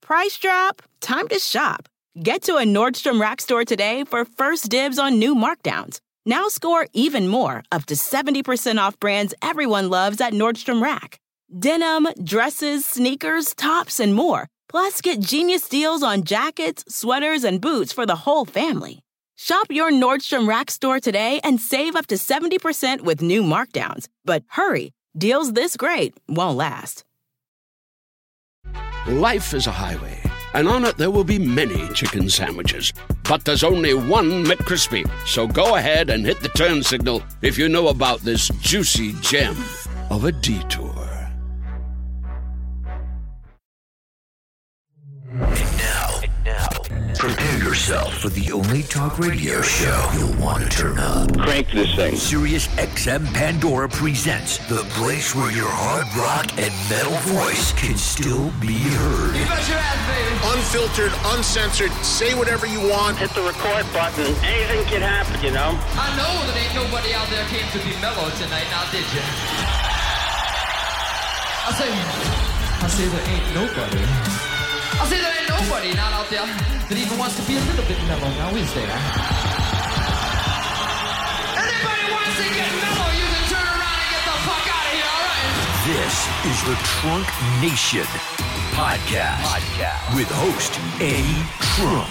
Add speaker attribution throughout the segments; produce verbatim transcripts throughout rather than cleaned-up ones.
Speaker 1: Price drop? Time to shop. Get to a Nordstrom Rack store today for first dibs on new markdowns. Now score even more, up to seventy percent off brands everyone loves at Nordstrom Rack. Denim, dresses, sneakers, tops, and more. Plus, get genius deals on jackets, sweaters, and boots for the whole family. Shop your Nordstrom Rack store today and save up to seventy percent with new markdowns. But hurry, deals this great won't last.
Speaker 2: Life is a highway, and on it there will be many chicken sandwiches. But there's only one McCrispy. So go ahead and hit the turn signal if you know about this juicy gem of a detour.
Speaker 3: And now, and now, prepare yourself for the only talk radio show you'll want to turn up.
Speaker 4: Crank this thing.
Speaker 3: Sirius X M Pandora presents the place where your hard rock and metal voice can still be heard.
Speaker 5: You bet your ass, baby.
Speaker 6: Unfiltered, uncensored, say whatever you want.
Speaker 4: Hit the record button. Anything can happen, you know?
Speaker 5: I know that ain't nobody out there came to be mellow tonight, now did you? I say, I say there ain't nobody. I say there ain't nobody not out there that even wants to be a little bit mellow, now is there? Anybody wants to get mellow, you can turn around and get the fuck out of here, all right?
Speaker 3: This is the Trunk Nation Podcast, Podcast. With host Eddie Trunk.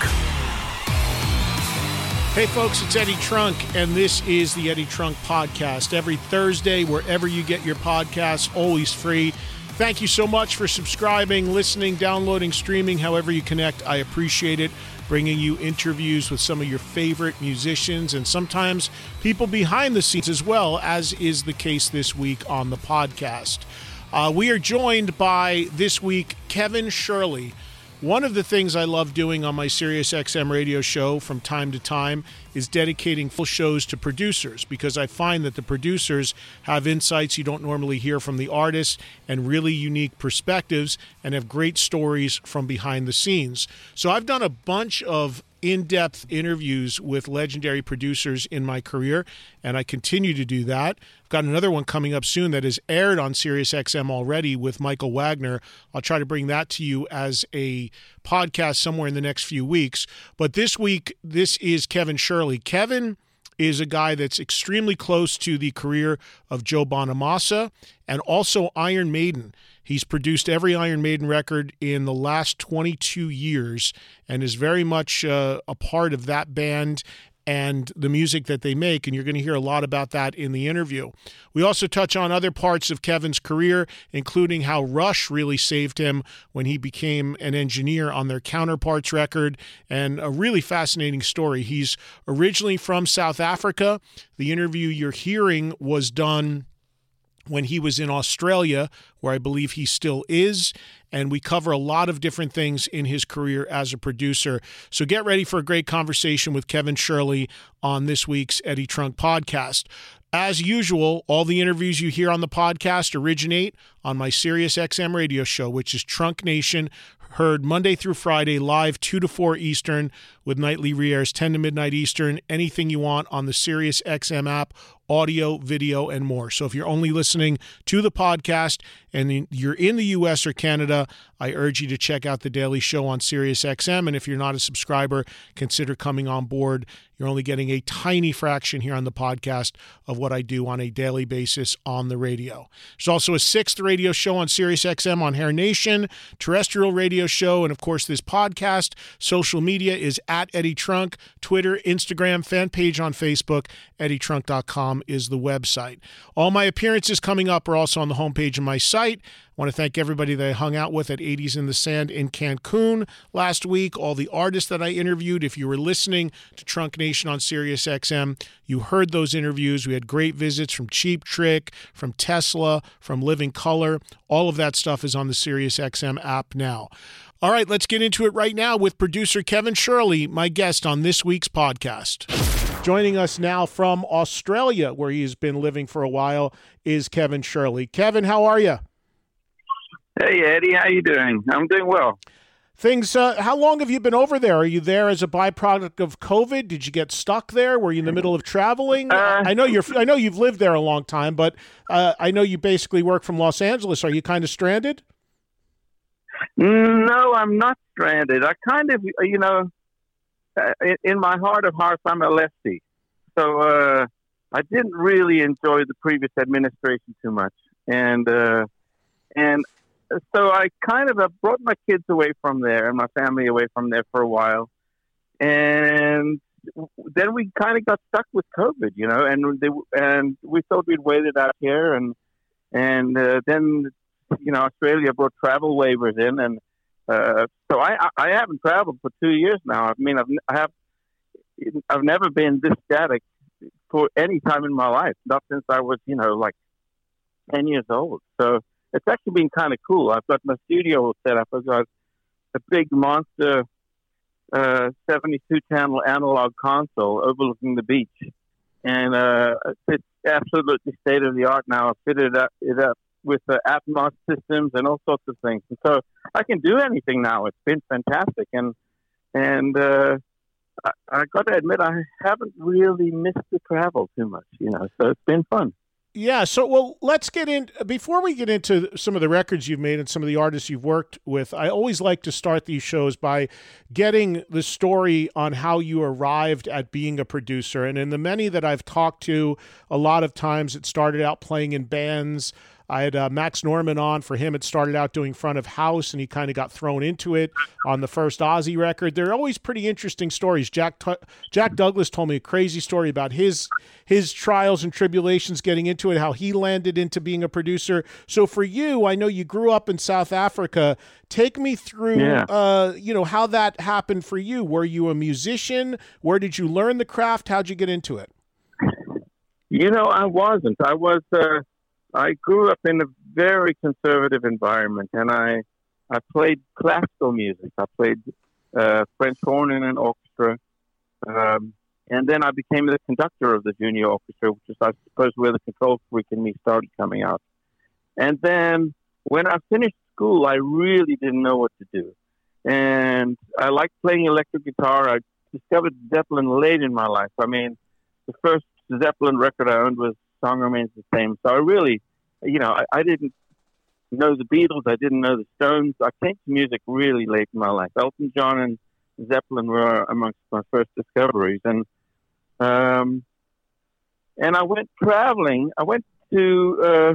Speaker 7: Hey folks, it's Eddie Trunk, and this is the Eddie Trunk Podcast. Every Thursday, wherever you get your podcasts, always free. Thank you so much for subscribing, listening, downloading, streaming, however you connect. I appreciate it. Bringing you interviews with some of your favorite musicians and sometimes people behind the scenes as well, as is the case this week on the podcast. Uh, we are joined by, this week, Kevin Shirley. One of the things I love doing on my Sirius X M radio show from time to time is dedicating full shows to producers, because I find that the producers have insights you don't normally hear from the artists and really unique perspectives and have great stories from behind the scenes. So I've done a bunch of in-depth interviews with legendary producers in my career, and I continue to do that. I've got another one coming up soon that is aired on Sirius X M already with Michael Wagner. I'll try to bring that to you as a podcast somewhere in the next few weeks. But this week, this is Kevin Shirley. Kevin is a guy that's extremely close to the career of Joe Bonamassa and also Iron Maiden. He's produced every Iron Maiden record in the last twenty-two years and is very much uh, a part of that band and the music that they make, and you're going to hear a lot about that in the interview. We also touch on other parts of Kevin's career, including how Rush really saved him when he became an engineer on their Counterparts record, and a really fascinating story. He's originally from South Africa. The interview you're hearing was done when he was in Australia, where I believe he still is, and we cover a lot of different things in his career as a producer. So get ready for a great conversation with Kevin Shirley on this week's Eddie Trunk Podcast. As usual, all the interviews you hear on the podcast originate on my Sirius X M radio show, which is Trunk Nation, heard Monday through Friday, live two to four Eastern, with nightly re-airs ten to midnight Eastern. Anything you want on the Sirius X M app, audio, video, and more. So if you're only listening to the podcast and you're in the U S or Canada, I urge you to check out The Daily Show on Sirius X M. And if you're not a subscriber, consider coming on board. You're only getting a tiny fraction here on the podcast of what I do on a daily basis on the radio. There's also a sixth radio show on Sirius X M on Hair Nation, terrestrial radio show, and of course this podcast. Social media is at Eddie Trunk, Twitter, Instagram, fan page on Facebook, eddie trunk dot com is the website. All my appearances coming up are also on the homepage of my site. I want to thank everybody that I hung out with at eighties in the Sand in Cancun last week, all the artists that I interviewed. If you were listening to Trunk Nation on Sirius X M, you heard those interviews. We had great visits from Cheap Trick, from Tesla, from Living Color. All of that stuff is on the Sirius X M app now. All right, let's get into it right now with producer Kevin Shirley, my guest on this week's podcast. Joining us now from Australia, where he has been living for a while, is Kevin Shirley. Kevin, how are you?
Speaker 8: Hey, Eddie, how you doing? I'm doing well.
Speaker 7: Things, uh, how long have you been over there? Are you there as a byproduct of COVID? Did you get stuck there? Were you in the middle of traveling?
Speaker 8: Uh,
Speaker 7: I know you're, I know you've lived there a long time, but uh, I know you basically work from Los Angeles. Are you kind of stranded?
Speaker 8: No, I'm not stranded. I kind of, you know, in, in my heart of hearts, I'm a lefty. So uh, I didn't really enjoy the previous administration too much. And uh, and so I kind of uh, brought my kids away from there and my family away from there for a while. And then we kind of got stuck with COVID, you know, and they, and we thought we'd wait it out here. And and uh, then, you know, Australia brought travel waivers in. And uh, so I, I haven't traveled for two years now. I mean, I've, I have, I've never been this static for any time in my life, not since I was, you know, like ten years old. So it's actually been kind of cool. I've got my studio set up. I've got a big monster uh, seventy-two channel analog console overlooking the beach. And uh, it's absolutely state of the art now. I've fitted up, it up with the Atmos systems and all sorts of things. And so I can do anything now. It's been fantastic. And, and, uh, I, I got to admit, I haven't really missed the travel too much, you know, so it's been fun.
Speaker 7: Yeah, so, well, let's get in, before we get into some of the records you've made and some of the artists you've worked with, I always like to start these shows by getting the story on how you arrived at being a producer. And in the many that I've talked to, a lot of times it started out playing in bands. I had uh, Max Norman on. For him, it started out doing front of house, and he kind of got thrown into it on the first Ozzy record. They're always pretty interesting stories. Jack T- Jack Douglas told me a crazy story about his his trials and tribulations getting into it, how he landed into being a producer. So for you, I know you grew up in South Africa. Take me through, yeah. uh, you know, how that happened for you. Were you a musician? Where did you learn the craft? How'd you get into it?
Speaker 8: You know, I wasn't. I was... Uh... I grew up in a very conservative environment, and I I played classical music. I played uh, French horn in an orchestra, um, and then I became the conductor of the junior orchestra, which is, I suppose, where the control freak in me started coming out. And then when I finished school, I really didn't know what to do. And I liked playing electric guitar. I discovered Zeppelin late in my life. I mean, the first Zeppelin record I owned was Song Remains the Same. So I really, you know, I, I didn't know the Beatles. I didn't know the Stones. I came to music really late in my life. Elton John and Zeppelin were amongst my first discoveries. And um, and I went traveling. I went to, uh,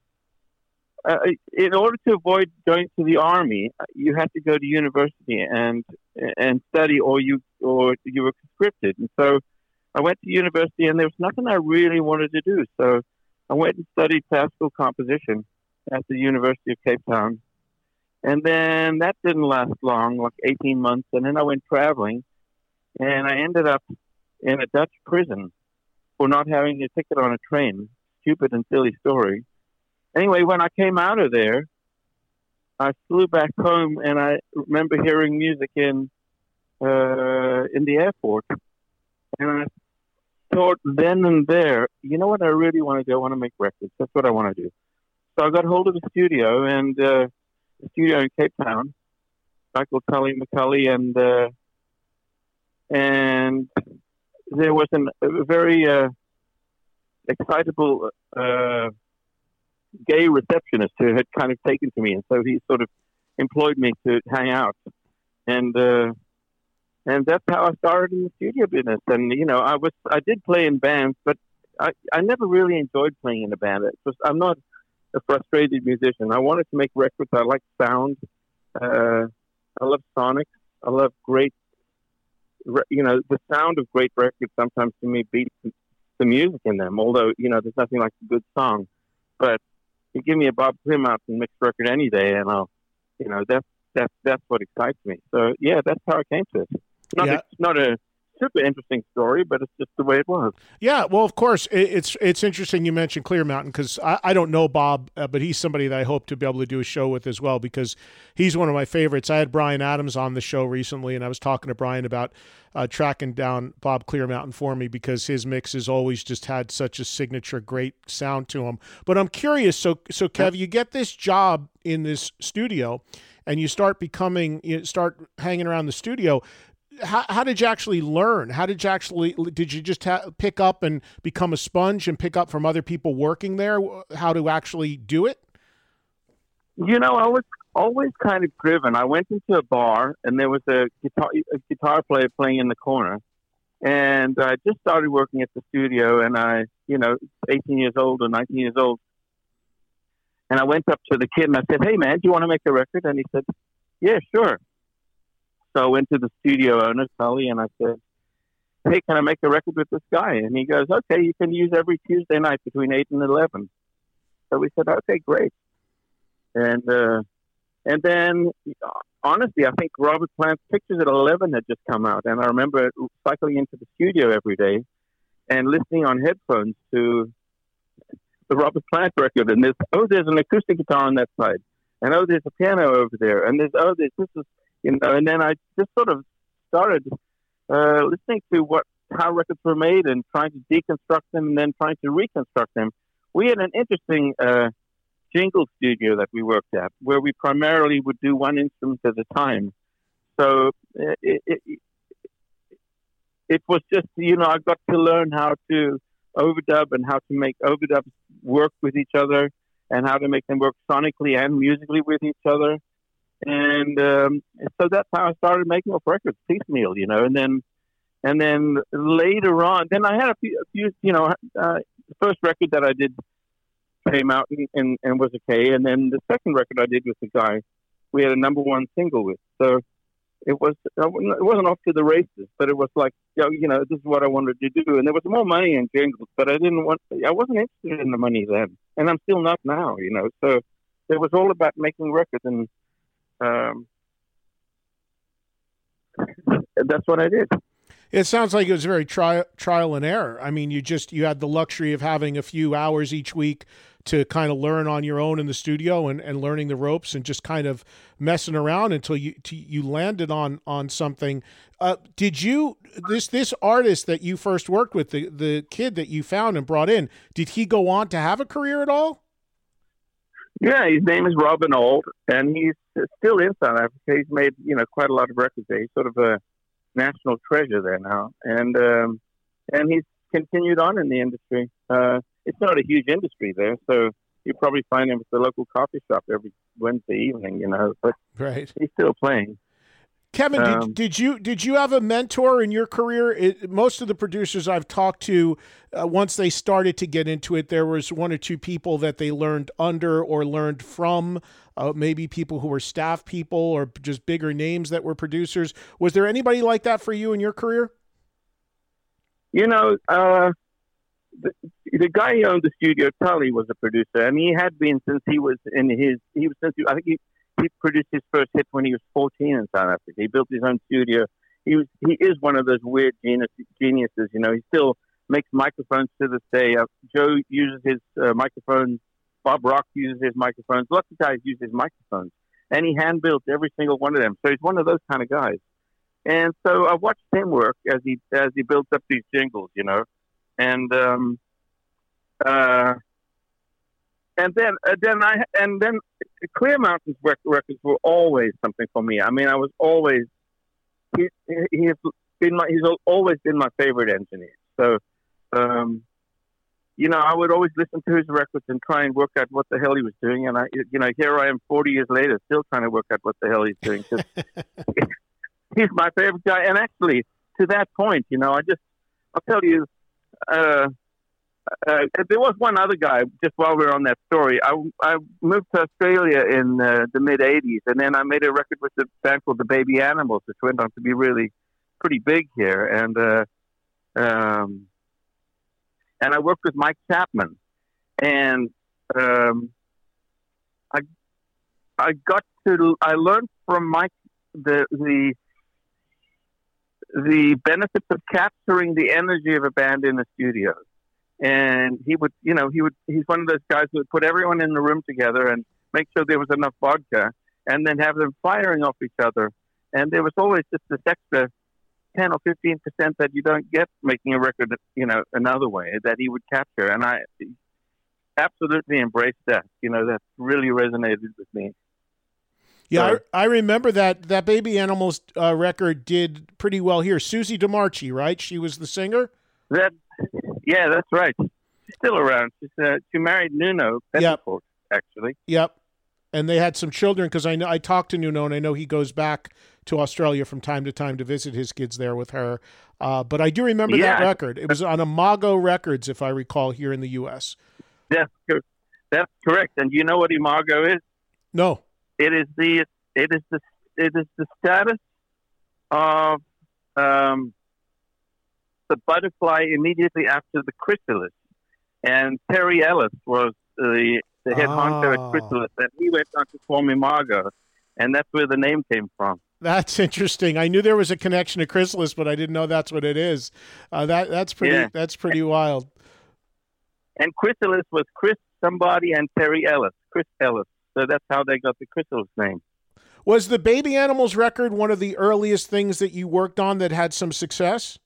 Speaker 8: uh, in order to avoid going to the army, you had to go to university and and study, or you or you were conscripted. And so I went to university, and there was nothing I really wanted to do. So I went and studied classical composition at the University of Cape Town. And then that didn't last long, like eighteen months. And then I went traveling, and I ended up in a Dutch prison for not having a ticket on a train. Stupid and silly story. Anyway, when I came out of there, I flew back home, and I remember hearing music in uh, in the airport. And I thought then and there, you know what I really want to do? I want to make records. That's what I want to do. So I got hold of a studio, and uh, a studio in Cape Town, Michael Tully McCulley, and uh, and there was an, a very uh, excitable uh, gay receptionist who had kind of taken to me, and so he sort of employed me to hang out, and. Uh, And that's how I started in the studio business. And, you know, I was, I did play in bands, but I, I never really enjoyed playing in a band. It was, I'm not a frustrated musician. I wanted to make records. I like sound. Uh, I love sonic. I love great, you know, the sound of great records sometimes to me beats the music in them. Although, you know, there's nothing like a good song. But you give me a Bob Clearmountain mixed record any day, and I'll, you know, that's, that's, that's what excites me. So, yeah, that's how I came to it. Not, yeah. a, not a super interesting story, but it's just the way it was.
Speaker 7: Yeah, well, of course, it, it's it's interesting you mentioned Clearmountain, because I, I don't know Bob, uh, but he's somebody that I hope to be able to do a show with as well, because he's one of my favorites. I had Brian Adams on the show recently, and I was talking to Brian about uh, tracking down Bob Clearmountain for me, because his mix has always just had such a signature great sound to him. But I'm curious, so, so Kev, you get this job in this studio, and you start becoming, you start hanging around the studio. How, how did you actually learn? How did you actually, did you just ha- pick up and become a sponge and pick up from other people working there how to actually do it?
Speaker 8: You know, I was always kind of driven. I went into a bar, and there was a guitar, a guitar player playing in the corner. And I just started working at the studio, and I, you know, eighteen years old or nineteen years old. And I went up to the kid, and I said, "Hey, man, do you want to make a record?" And he said, "Yeah, sure." So I went to the studio owner, Tully, and I said, "Hey, can I make a record with this guy?" And he goes, "Okay, you can use every Tuesday night between eight and eleven. So we said, "Okay, great." And uh, and then, honestly, I think Robert Plant's Pictures at eleven had just come out. And I remember cycling into the studio every day and listening on headphones to the Robert Plant record. And there's, oh, there's an acoustic guitar on that side. And, oh, there's a piano over there. And there's, oh, there's, this is, you know, and then I just sort of started uh, listening to what, how records were made and trying to deconstruct them and then trying to reconstruct them. We had an interesting uh, jingle studio that we worked at where we primarily would do one instrument at a time. So it, it, it, it was just, you know, I got to learn how to overdub and how to make overdubs work with each other and how to make them work sonically and musically with each other. And um, so that's how I started making up records piecemeal, you know, and then and then later on, then I had a few, a few you know, uh, the first record that I did came out and, and, and was okay. And then the second record I did with the guy, we had a number one single with. So it was, it wasn't off to the races, but it was like, you know, this is what I wanted to do. And there was more money in jingles, but I didn't want, I wasn't interested in the money then. And I'm still not now, you know. So it was all about making records, and um, that's what I did.
Speaker 7: It sounds like it was very trial, trial and error. I mean, you just, you had the luxury of having a few hours each week to kind of learn on your own in the studio and, and learning the ropes and just kind of messing around until you to, you landed on on something. Uh, did you, this this artist that you first worked with, the, the kid that you found and brought in, did he go on to have a career at all?
Speaker 8: Yeah, his name is Robin Auld, and he's still in South Africa. He's made, you know, quite a lot of records there. He's sort of a national treasure there now. And um, and he's continued on in the industry. Uh, it's not a huge industry there, so you probably find him at the local coffee shop every Wednesday evening, you know, but
Speaker 7: right.
Speaker 8: He's still playing.
Speaker 7: Kevin, did,
Speaker 8: um,
Speaker 7: did you did you have a mentor in your career? It, most of the producers I've talked to, uh, once they started to get into it, there was one or two people that they learned under or learned from, uh, maybe people who were staff people or just bigger names that were producers. Was there anybody like that for you in your career?
Speaker 8: You know, uh, the, the guy who owned the studio, Tully, was a producer, and he had been since he was in his, he was since, he, I think he, he produced his first hit when he was fourteen in South Africa. He built his own studio. He was, he is one of those weird genius, geniuses, you know. He still makes microphones to this day. Uh, Joe uses his uh, microphones. Bob Rock uses his microphones. Lots of guys use his microphones. And he hand-built every single one of them. So he's one of those kind of guys. And so I watched him work as he as he built up these jingles, you know. And um, uh, and then uh, then I and then Clear Mountains records were always something for me. I mean, I was always he he has been my he's always been my favorite engineer. So um, you know, I would always listen to his records and try and work out what the hell he was doing. And I, you know, here I am, forty years later, still trying to work out what the hell he's doing. Cause he's my favorite guy. And actually, to that point, you know, I just, I'll tell you, uh, uh, there was one other guy, just while we we're on that story. I, I moved to Australia in uh, the mid-eighties, and then I made a record with a band called the Baby Animals, which went on to be really pretty big here. And, uh, um, and I worked with Mike Chapman. And um, I, I got to, I learned from Mike the, the, the benefits of capturing the energy of a band in the studio. And he would, you know, he would, he's one of those guys who would put everyone in the room together and make sure there was enough vodka and then have them firing off each other. And there was always just this extra ten or fifteen percent that you don't get making a record, you know, another way that he would capture. And I absolutely embraced that. You know, that really resonated with me.
Speaker 7: Yeah, so, I, I remember that that Baby Animals uh, record did pretty well here. Susie DeMarchi, right? She was the singer?
Speaker 8: That, yeah, that's right. She's still around. She's, uh, she married Nuno Pettiford,
Speaker 7: yep.
Speaker 8: actually.
Speaker 7: Yep. and they had some children, because I know I talked to Nuno, and I know he goes back to Australia from time to time to visit his kids there with her. Uh, but I do remember
Speaker 8: yeah.
Speaker 7: that record. It was on Imago Records, if I recall, here in the U S.
Speaker 8: That's that's correct. And you know what Imago is?
Speaker 7: No.
Speaker 8: It is the it is the it is the status of um, the butterfly immediately after the chrysalis. And Terry Ellis was the the head
Speaker 7: oh.
Speaker 8: honcho at Chrysalis, and he went on to form Imago, and that's where the name came from.
Speaker 7: That's interesting. I knew there was a connection to Chrysalis, but I didn't know that's what it is. Uh, that that's pretty
Speaker 8: yeah.
Speaker 7: that's pretty wild.
Speaker 8: And Chrysalis was Chris somebody and Terry Ellis, Chris Ellis. So that's how they got the Chrysalis name.
Speaker 7: Was the Baby Animals record one of the earliest things that you worked on that had some success?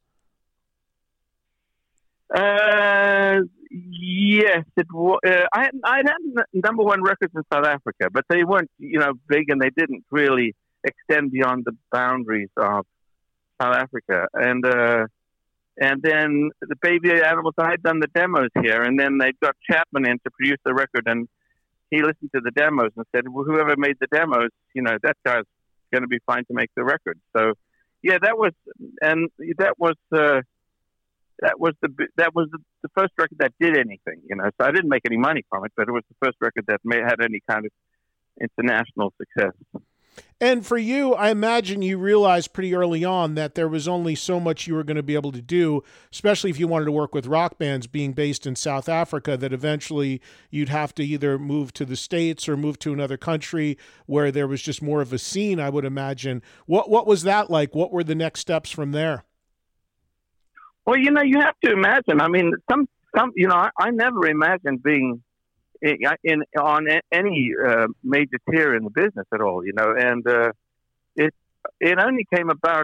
Speaker 8: Uh, yes, it was. Uh, I had, I had number one records in South Africa, but they weren't, you know, big, and they didn't really extend beyond the boundaries of South Africa. And uh, and then the Baby Animals, I had done the demos here, and then they got Chapman in to produce the record, and he listened to the demos and said, well, whoever made the demos, you know, that guy's going to be fine to make the record. So, yeah, that was, and that was. Uh, That was the that was the, the first record that did anything, you know. So I didn't make any money from it, but it was the first record that may, had any kind of international success.
Speaker 7: And for you, I imagine you realized pretty early on that there was only so much you were going to be able to do, especially if you wanted to work with rock bands being based in South Africa, that eventually you'd have to either move to the States or move to another country where there was just more of a scene, I would imagine. What what was that like? What were the next steps from there?
Speaker 8: Well, you know, you have to imagine. I mean, some, some, you know, I, I never imagined being in, in on any uh, major tier in the business at all. You know, and uh, it it only came about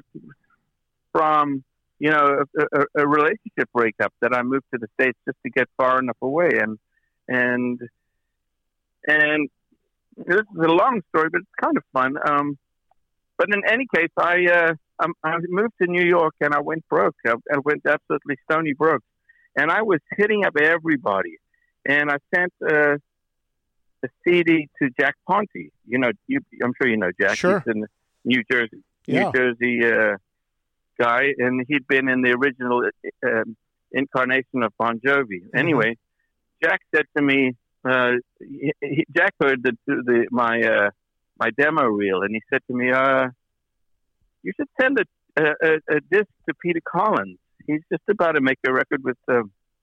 Speaker 8: from you know a, a, a relationship breakup that I moved to the States just to get far enough away, and and and this is a long story, but it's kind of fun. Um, but in any case, I. Uh, Um, I moved to New York and I went broke. I, I went absolutely stony broke, and I was hitting up everybody. And I sent uh, a C D to Jack Ponte. You know, you, I'm sure you know Jack.
Speaker 7: Sure.
Speaker 8: He's in New Jersey,
Speaker 7: yeah.
Speaker 8: New Jersey uh, guy, and he'd been in the original uh, incarnation of Bon Jovi. Mm-hmm. Anyway, Jack said to me, uh, he, he, Jack heard the, the my uh, my demo reel, and he said to me, uh. You should send a, a, a disc to Peter Collins. He's just about to make a record with uh,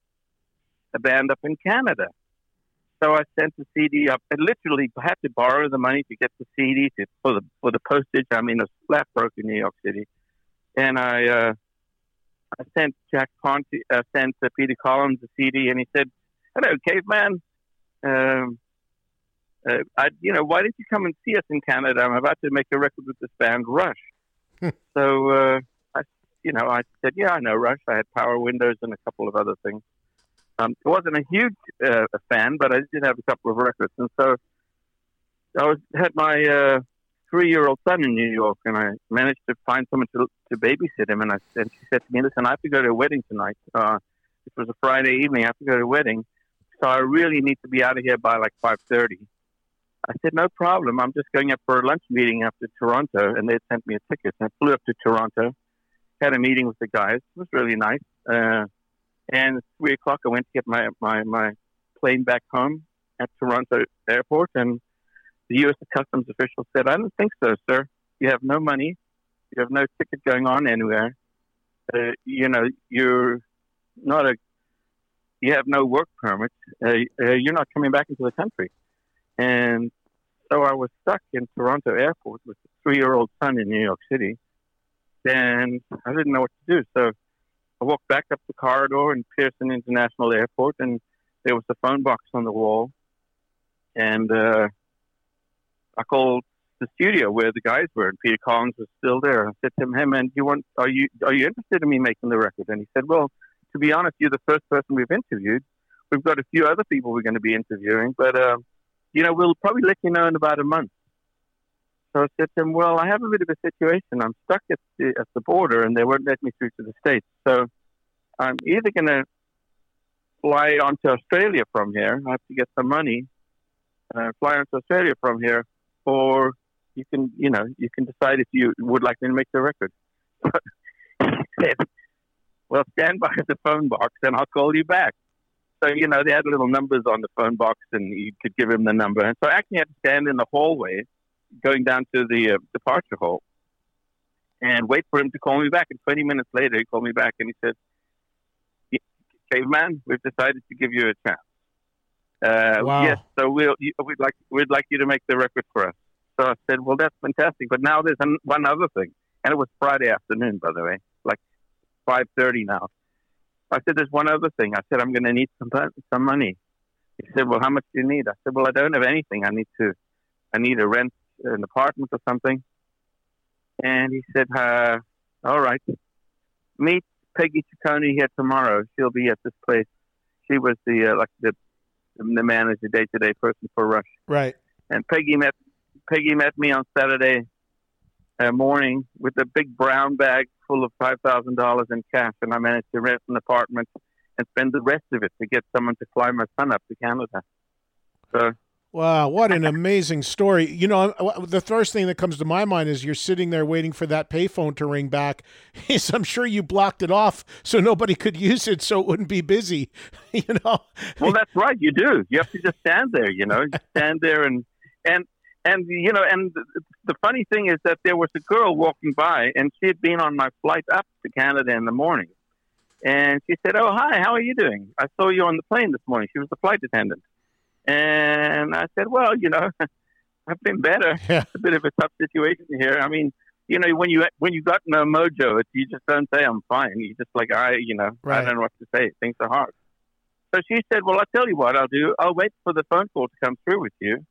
Speaker 8: a band up in Canada. So I sent the C D up. I literally had to borrow the money to get the C D to, for the for the postage. I mean, it was flat broke in New York City, and I uh, I sent Jack Ponte, uh, sent uh, Peter Collins the C D, and he said, "Hello, caveman. Um, uh, I, you know, why didn't you come and see us in Canada? I'm about to make a record with this band, Rush." So, uh, I, you know, I said, yeah, I know Rush. I had Power Windows and a couple of other things. Um, I wasn't a huge uh, fan, but I did have a couple of records. And so I was, had my uh, three-year-old son in New York, and I managed to find someone to, to babysit him. And, I, and she said to me, listen, I have to go to a wedding tonight. Uh, it was a Friday evening. I have to go to a wedding. So I really need to be out of here by like five thirty. I said, no problem. I'm just going up for a lunch meeting up to Toronto, and they sent me a ticket. And I flew up to Toronto, had a meeting with the guys. It was really nice. Uh, and at three o'clock, I went to get my, my, my plane back home at Toronto Airport, and the U S Customs official said, I don't think so, sir. You have no money. You have no ticket going on anywhere. Uh, you know, you're not a, you have no work permit. Uh, uh, you're not coming back into the country. And so I was stuck in Toronto Airport with a three-year-old son in New York City, and I didn't know what to do. So I walked back up the corridor in Pearson International Airport, and there was a phone box on the wall. And uh, I called the studio where the guys were, and Peter Collins was still there. I said to him, "Hey man, do you want? Are you are you interested in me making the record?" And he said, "Well, to be honest, you're the first person we've interviewed. We've got a few other people we're going to be interviewing, but." Uh, You know, we'll probably let you know in about a month. So I said to him, well, I have a bit of a situation. I'm stuck at the, at the border, and they won't let me through to the States. So I'm either going to fly on to Australia from here. I have to get some money. uh, fly on to Australia from here, or you can, you know, you can decide if you would like me to make the record. He said, well, stand by the phone box and I'll call you back. So, you know, they had little numbers on the phone box and you could give him the number. And so I actually had to stand in the hallway going down to the uh, departure hall and wait for him to call me back. And twenty minutes later, he called me back and he said, Caveman, we've decided to give you a chance. Uh,
Speaker 7: wow.
Speaker 8: Yes, so we'll, we'd like we'd like you to make the record for us. So I said, well, that's fantastic. But now there's an, one other thing. And it was Friday afternoon, by the way, like five thirty now. I said, there's one other thing. I said, I'm going to need some some money. He said, well, how much do you need? I said, well, I don't have anything. I need to, I need to rent an apartment or something. And he said, uh, all right, meet Peggy Ciccone here tomorrow. She'll be at this place. She was the uh, like the the manager, day-to-day person for Rush.
Speaker 7: Right.
Speaker 8: And Peggy met Peggy met me on Saturday uh, morning with a big brown bag full of five thousand dollars in cash, and I managed to rent an apartment and spend the rest of it to get someone to fly my son up to Canada. So.
Speaker 7: Wow, what an amazing story. You know, the first thing that comes to my mind is you're sitting there waiting for that payphone to ring back. Is I'm sure you blocked it off so nobody could use it so it wouldn't be busy, you know?
Speaker 8: Well, that's right. You do. You have to just stand there, you know, just stand there and, and, and, you know, and the funny thing is that there was a girl walking by and she had been on my flight up to Canada in the morning. And she said, oh, hi, how are you doing? I saw you on the plane this morning. She was the flight attendant. And I said, well, you know, I've been better.
Speaker 7: Yeah.
Speaker 8: It's a bit of a tough situation here. I mean, you know, when you when you got no mojo, it, you just don't say I'm fine. You just like, I, you know,
Speaker 7: Right.
Speaker 8: I don't know what to say. Things are hard. So she said, well, I'll tell you what I'll do. I'll wait for the phone call to come through with you.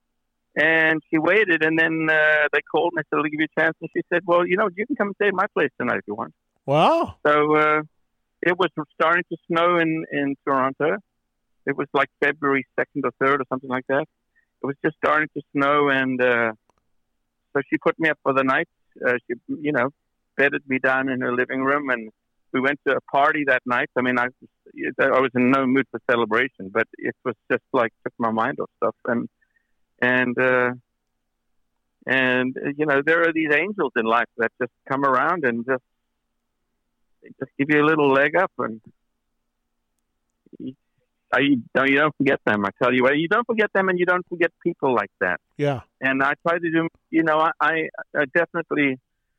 Speaker 8: And she waited, and then uh, they called and I said, I'll give you a chance. And she said, well, you know, you can come stay at my place tonight if you want.
Speaker 7: Wow.
Speaker 8: So uh, it was starting to snow in, in Toronto. It was like February second or third or something like that. It was just starting to snow, and uh, so she put me up for the night. Uh, she, you know, bedded me down in her living room, and we went to a party that night. I mean, I, I was in no mood for celebration, but it was just like took my mind off stuff. And and uh, and you know, there are these angels in life that just come around and just just give you a little leg up, and you, you don't you don't forget them. I tell you what, you don't forget them, and you don't forget people like that.
Speaker 7: Yeah.
Speaker 8: And I try to do, you know, I, I, I definitely,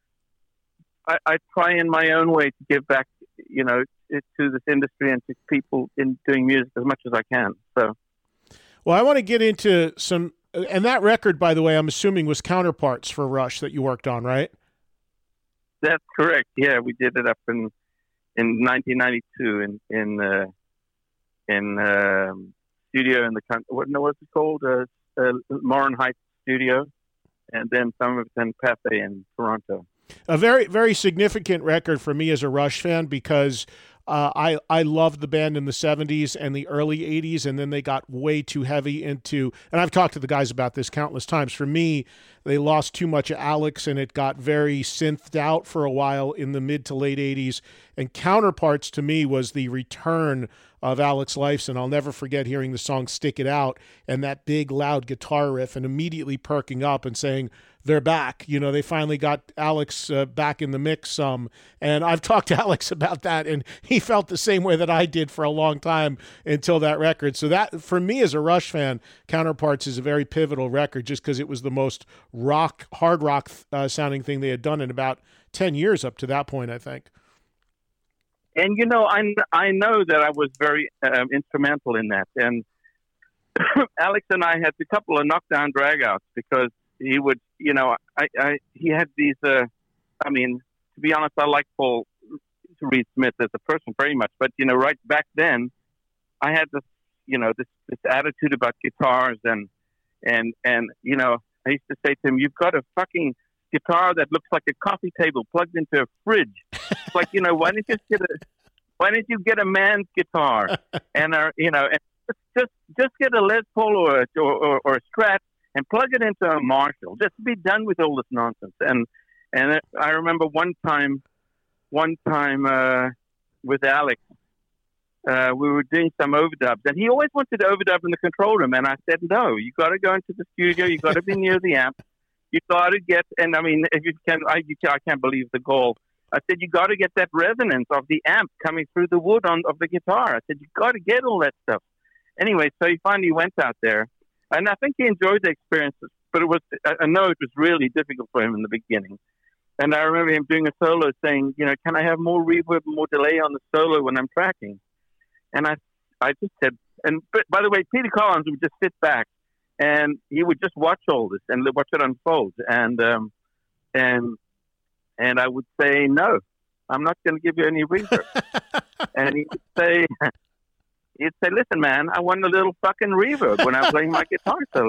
Speaker 8: I, I try in my own way to give back, you know, to this industry and to people in doing music as much as I can. So,
Speaker 7: well, I want to get into some, and that record, by the way, I'm assuming was Counterparts for Rush that you worked on, right?
Speaker 8: That's correct. Yeah, we did it up in in nineteen ninety-two in in uh, in um, studio in the country. What no, what's it called? Uh, uh, Morin Heights studio, and then some of it in Pathé in Toronto.
Speaker 7: A very, very significant record for me as a Rush fan because uh, I I loved the band in the seventies and the early eighties, and then they got way too heavy into, and I've talked to the guys about this countless times. For me, they lost too much of Alex, and it got very synthed out for a while in the mid to late eighties. And Counterparts to me was the return of Alex Lifeson. I'll never forget hearing the song Stick It Out and that big loud guitar riff and immediately perking up and saying, they're back. You know, they finally got Alex uh, back in the mix some. And I've talked to Alex about that, and he felt the same way that I did for a long time until that record. So that, for me as a Rush fan, Counterparts is a very pivotal record just because it was the most rock, hard rock uh, sounding thing they had done in about ten years up to that point, I think.
Speaker 8: And, you know, I, I know that I was very um, instrumental in that. And Alex and I had a couple of knockdown dragouts because he would, you know, I, I he had these, uh, I mean, to be honest, I like Paul Reed Smith as a person very much. But, you know, right back then, I had this, you know, this, this attitude about guitars. And, and, and, you know, I used to say to him, you've got a fucking guitar that looks like a coffee table plugged into a fridge. It's like, you know, why didn't you just get a, why didn't you get a man's guitar and, uh, you know, and just, just get a Les Paul or, or, or a Strat and plug it into a Marshall. Just be done with all this nonsense. And, and I remember one time, one time, uh, with Alex, uh, we were doing some overdubs, and he always wanted to overdub in the control room, and I said, no, you got to go into the studio, you got to be near the amp, you got to get, and I mean, if you can, I, you can, I can't believe the goal. I said, you got to get that resonance of the amp coming through the wood on of the guitar. I said, you got to get all that stuff. Anyway, so he finally went out there, and I think he enjoyed the experience, but it was, I know it was really difficult for him in the beginning. And I remember him doing a solo saying, you know, can I have more reverb, more delay on the solo when I'm tracking? And I I just said, and but, by the way, Peter Collins would just sit back and he would just watch all this and watch it unfold. And, um, and, and I would say, no, I'm not going to give you any reverb. And he would say, he'd say, listen, man, I want a little fucking reverb when I'm playing my guitar solo.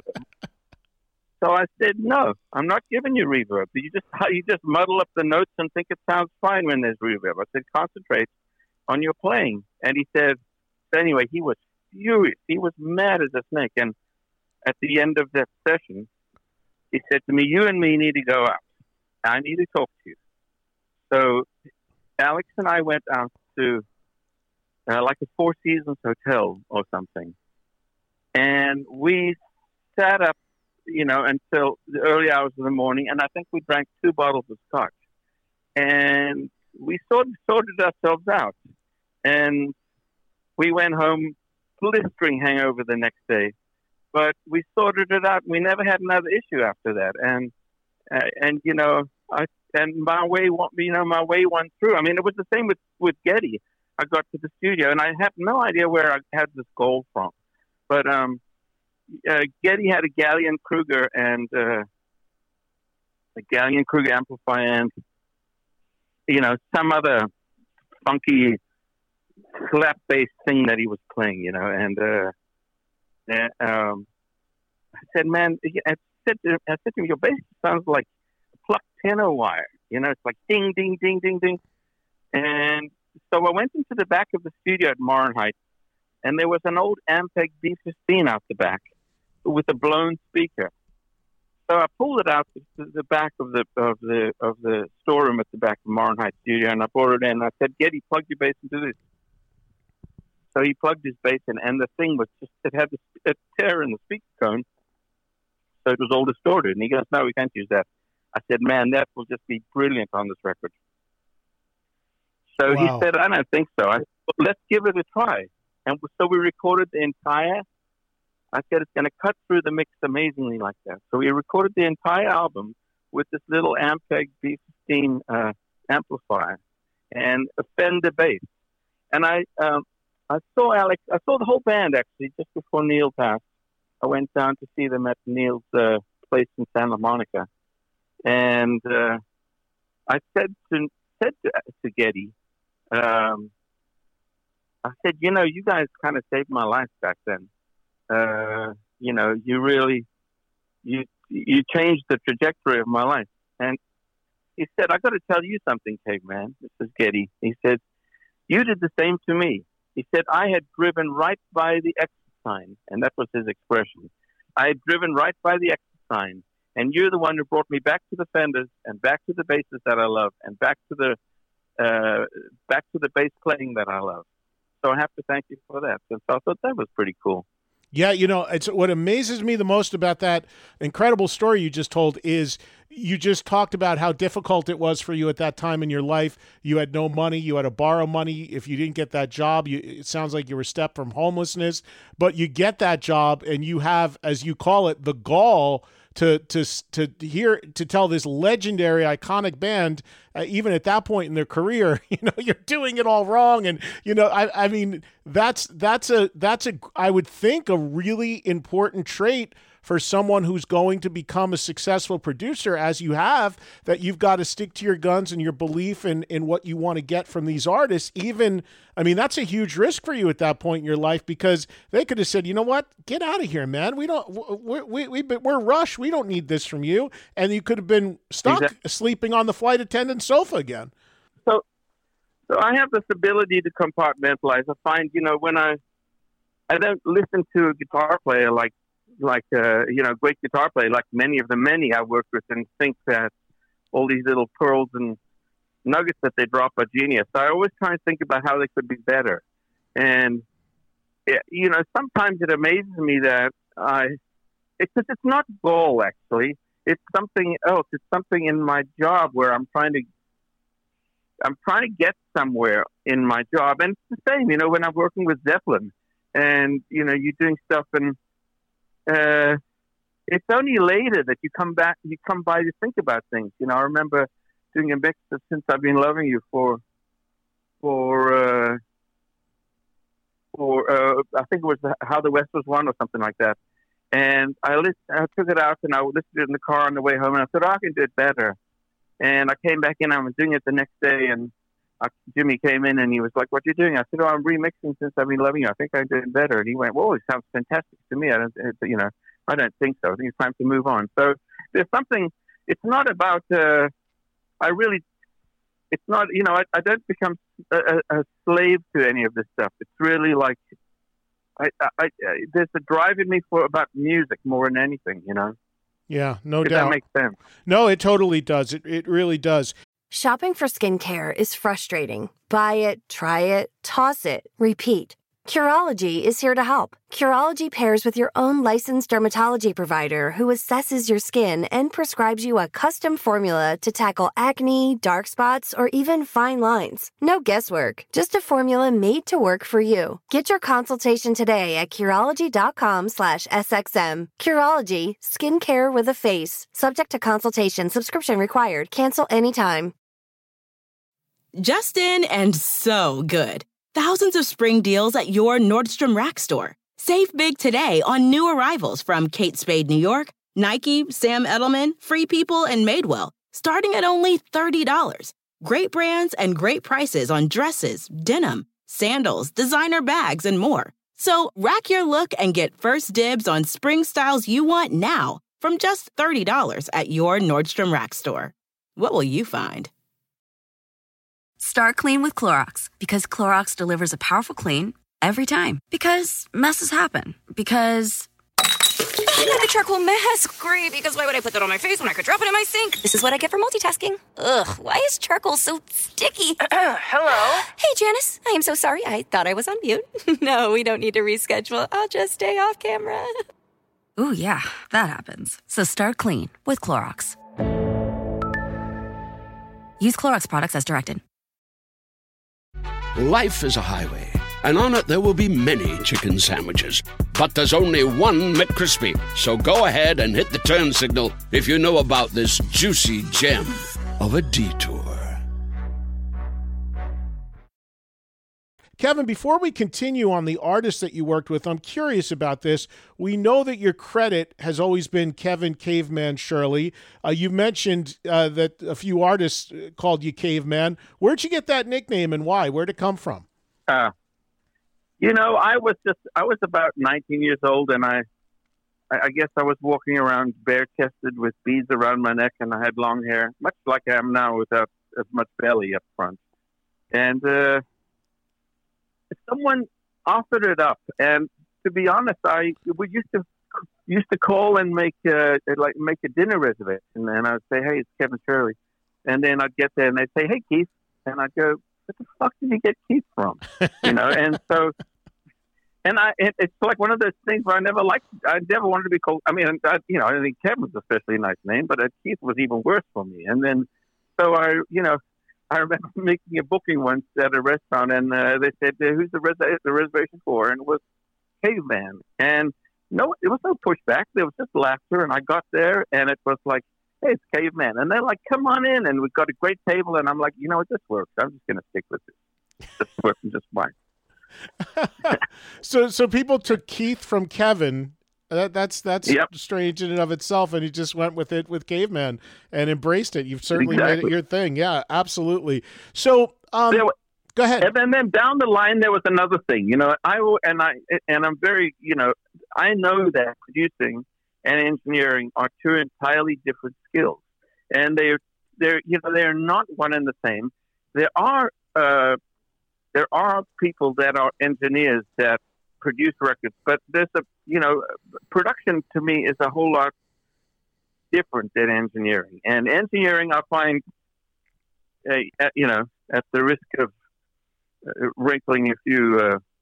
Speaker 8: So I said, no, I'm not giving you reverb. You just you just muddle up the notes and think it sounds fine when there's reverb. I said, concentrate on your playing. And he said, so anyway, he was furious. He was mad as a snake. And at the end of that session, he said to me, you and me need to go out. I need to talk to you. So Alex and I went out to uh, like a Four Seasons hotel or something. And we sat up, you know, until the early hours of the morning, and I think we drank two bottles of scotch. And we sort of sorted ourselves out. And we went home blistering hangover the next day. But we sorted it out. We never had another issue after that. And, uh, and you know, I, and my way, you know, my way went through. I mean, it was the same with, with Geddy. I got to the studio, and I had no idea where I had this goal from. But, um, Uh, Geddy had a Gallion Kruger and uh, a Gallion Kruger amplifier and, you know, some other funky slap bass thing that he was playing, you know. And, uh, and um, I said, man, I said, to, I said to him, your bass sounds like a plucked tenor wire. You know, it's like ding, ding, ding, ding, ding. And so I went into the back of the studio at Marenheit, and there was an old Ampeg B fifteen out the back with a blown speaker. So I pulled it out to the back of the of the of the storeroom at the back of Marenheit studio, and I brought it in. And I said, "Geddy, plug your bass into this." So he plugged his bass in, and the thing was just it had a tear in the speaker cone, so it was all distorted. And he goes, "No, we can't use that." I said, "Man, that will just be brilliant on this record." So wow. He said, "I don't think so." I said, well, let's give it a try. And so we recorded the entire. I said, it's going to cut through the mix amazingly like that. So we recorded the entire album with this little Ampeg B fifteen uh, amplifier and a Fender bass. And I um, I saw Alex, I saw the whole band actually just before Neil passed. I went down to see them at Neil's uh, place in Santa Monica. And uh, I said to, said to, to Geddy, um, I said, you know, you guys kind of saved my life back then. Uh, you know, you really, you you changed the trajectory of my life. And he said, I got to tell you something, Caveman. This is Geddy. He said, you did the same to me. He said, I had driven right by the exit sign. And that was his expression. I had driven right by the exit sign. And you're the one who brought me back to the Fenders and back to the basses that I love and back to the, uh, back to the bass playing that I love. So I have to thank you for that. And so I thought that was pretty cool.
Speaker 7: Yeah, you know, it's what amazes me the most about that incredible story you just told is you just talked about how difficult it was for you at that time in your life. You had no money. You had to borrow money. If you didn't get that job, you, it sounds like you were a step from homelessness. But you get that job and you have, as you call it, the gall to to to hear to tell this legendary iconic band, uh, even at that point in their career, you know, you're doing it all wrong. And you know, I I mean, that's that's a that's a I would think a really important trait for someone who's going to become a successful producer, as you have, that you've got to stick to your guns and your belief in, in what you want to get from these artists. Even, I mean, that's a huge risk for you at that point in your life, because they could have said, you know what, get out of here, man. We don't, we, we, we, we're Rush. We don't need this from you. And you could have been stuck exactly. sleeping on the flight attendant sofa again.
Speaker 8: So, so I have this ability to compartmentalize. I find, you know, when I, I don't listen to a guitar player like, like, uh, you know, great guitar player, like many of the many I work with, and think that all these little pearls and nuggets that they drop are genius. So I always try and think about how they could be better. And, it, you know, sometimes it amazes me that I, it's, it's not goal, actually. It's something else. It's something in my job where I'm trying to, I'm trying to get somewhere in my job. And it's the same, you know, when I'm working with Zeppelin and, you know, you're doing stuff and, uh, it's only later that you come back, you come by to think about things. You know, I remember doing a mix of Since I've Been Loving You for, for, uh, for, uh, I think it was How the West Was Won or something like that. And I listened, I took it out and I listened to it in the car on the way home and I said, oh, I can do it better. And I came back in, I was doing it the next day and I, Jimmy came in and he was like, what are you doing? I said, oh, I'm remixing Since I've Been Loving You. I think I'm doing better. And he went, well, it sounds fantastic to me. I don't, it, you know, I don't think so. I think it's time to move on. So there's something, it's not about, uh, I really, it's not, you know, I, I don't become a, a slave to any of this stuff. It's really like, I, I, I, there's a drive in me for about music more than anything, you know?
Speaker 7: Yeah, no
Speaker 8: Does
Speaker 7: doubt.
Speaker 8: that make sense?
Speaker 7: No, it totally does. It, it really does.
Speaker 9: Shopping for skincare is frustrating. Buy it, try it, toss it, repeat. Curology is here to help. Curology pairs with your own licensed dermatology provider who assesses your skin and prescribes you a custom formula to tackle acne, dark spots, or even fine lines. No guesswork, just a formula made to work for you. Get your consultation today at Curology.com slash SXM. Curology, skincare with a face. Subject to consultation, subscription required. Cancel anytime.
Speaker 1: Justin and so good. Thousands of spring deals at your Nordstrom Rack store. Save big today on new arrivals from Kate Spade New York, Nike, Sam Edelman, Free People, and Madewell, starting at only thirty dollars. Great brands and great prices on dresses, denim, sandals, designer bags, and more. So rack your look and get first dibs on spring styles you want now from just thirty dollars at your Nordstrom Rack store. What will you find?
Speaker 10: Start clean with Clorox because Clorox delivers a powerful clean every time. Because messes happen. Because I got a charcoal mask. Great, because why would I put that on my face when I could drop it in my sink? This is what I get for multitasking. Ugh, why is charcoal so sticky?
Speaker 11: Hello?
Speaker 10: Hey, Janice. I am so sorry. I thought I was on mute. No, we don't need to reschedule. I'll just stay off camera. Ooh, yeah, that happens. So start clean with Clorox. Use Clorox products as directed.
Speaker 2: Life is a highway, and on it there will be many chicken sandwiches. But there's only one McCrispy. So go ahead and hit the turn signal if you know about this juicy gem of a detour.
Speaker 7: Kevin, before we continue on the artists that you worked with, I'm curious about this. We know that your credit has always been Kevin Caveman Shirley. Uh, you mentioned uh, that a few artists called you Caveman. Where'd you get that nickname and why? Where'd it come from?
Speaker 8: Uh, you know, I was just, I was about nineteen years old and I, I guess I was walking around bare-chested with beads around my neck and I had long hair, much like I am now without as much belly up front. And, uh, someone offered it up, and to be honest, I we used to used to call and make uh, like make a dinner reservation, and I'd say, "Hey, it's Kevin Shirley," and then I'd get there, and they'd say, "Hey, Keith," and I'd go, "What the fuck did you get Keith from?" You know, and so, and I it, it's like one of those things where I never liked, I never wanted to be called. I mean, I, you know, I think Kevin was especially a nice name, but uh, Keith was even worse for me, and then so I, you know. I remember making a booking once at a restaurant, and uh, they said, "Who's the, res- the reservation for?" And it was Caveman. And no, it was no pushback. There was just laughter. And I got there, and it was like, "Hey, it's Caveman." And they're like, "Come on in." And we've got a great table. And I'm like, "You know what? This works. I'm just going to stick with this. This works just fine."
Speaker 7: so, so people took Keith from Kevin. That, that's that's
Speaker 8: yep.
Speaker 7: strange in and of itself, and he just went with it with Caveman and embraced it. You've certainly
Speaker 8: exactly.
Speaker 7: made it your thing. Yeah, absolutely. So, um,
Speaker 8: there,
Speaker 7: go ahead.
Speaker 8: And then, then down the line, there was another thing. You know, I and I and I'm very, you know, I know that producing and engineering are two entirely different skills, and they're they're you know they're not one and the same. There are uh, there are people that are engineers that produce records, but there's a you know production to me is a whole lot different than engineering. And engineering, I find, uh, you know, at the risk of uh, wrinkling a few uh,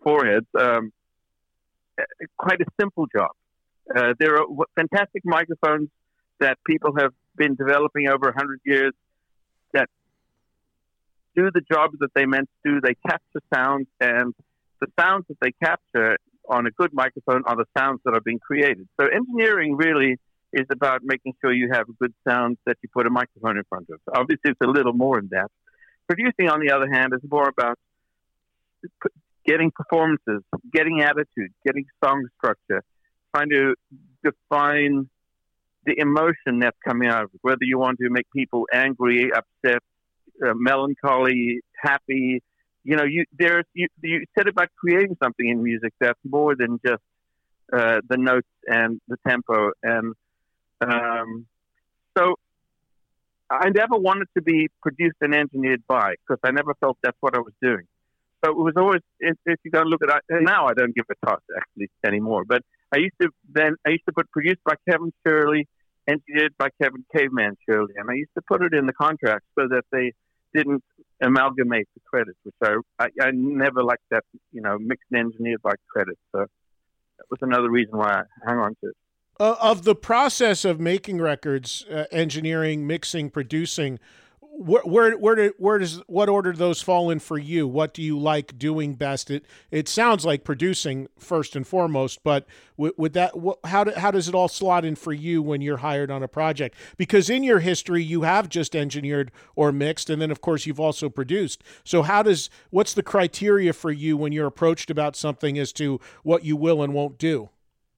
Speaker 8: foreheads. Um, quite a simple job. Uh, there are fantastic microphones that people have been developing over a hundred years that do the jobs that they meant to do. They capture sounds, and the sounds that they capture on a good microphone are the sounds that are being created. So engineering really is about making sure you have a good sound that you put a microphone in front of. Obviously, it's a little more than that. Producing, on the other hand, is more about getting performances, getting attitude, getting song structure, trying to define the emotion that's coming out of it, whether you want to make people angry, upset, uh, melancholy, happy. You know, you there's you, you said about creating something in music that's more than just uh, the notes and the tempo. And um, so I never wanted to be produced and engineered by, because I never felt that's what I was doing. So it was always, if, if you go look at it, now I don't give a toss actually anymore, but I used to then, I used to put produced by Kevin Shirley, engineered by Kevin Caveman Shirley, and I used to put it in the contract so that they didn't amalgamate the credits, which I, I, I never liked that, you know, mixed and engineered by credits. So that was another reason why I hang on to it.
Speaker 7: Uh, of the process of making records, uh, engineering, mixing, producing, where where where, do, where does what order do those fall in for you? What do you like doing best? It it sounds like producing first and foremost, but with, with that, what, how do, how does it all slot in for you when you're hired on a project? Because in your history, you have just engineered or mixed, and then of course you've also produced. So how does what's the criteria for you when you're approached about something as to what you will and won't do?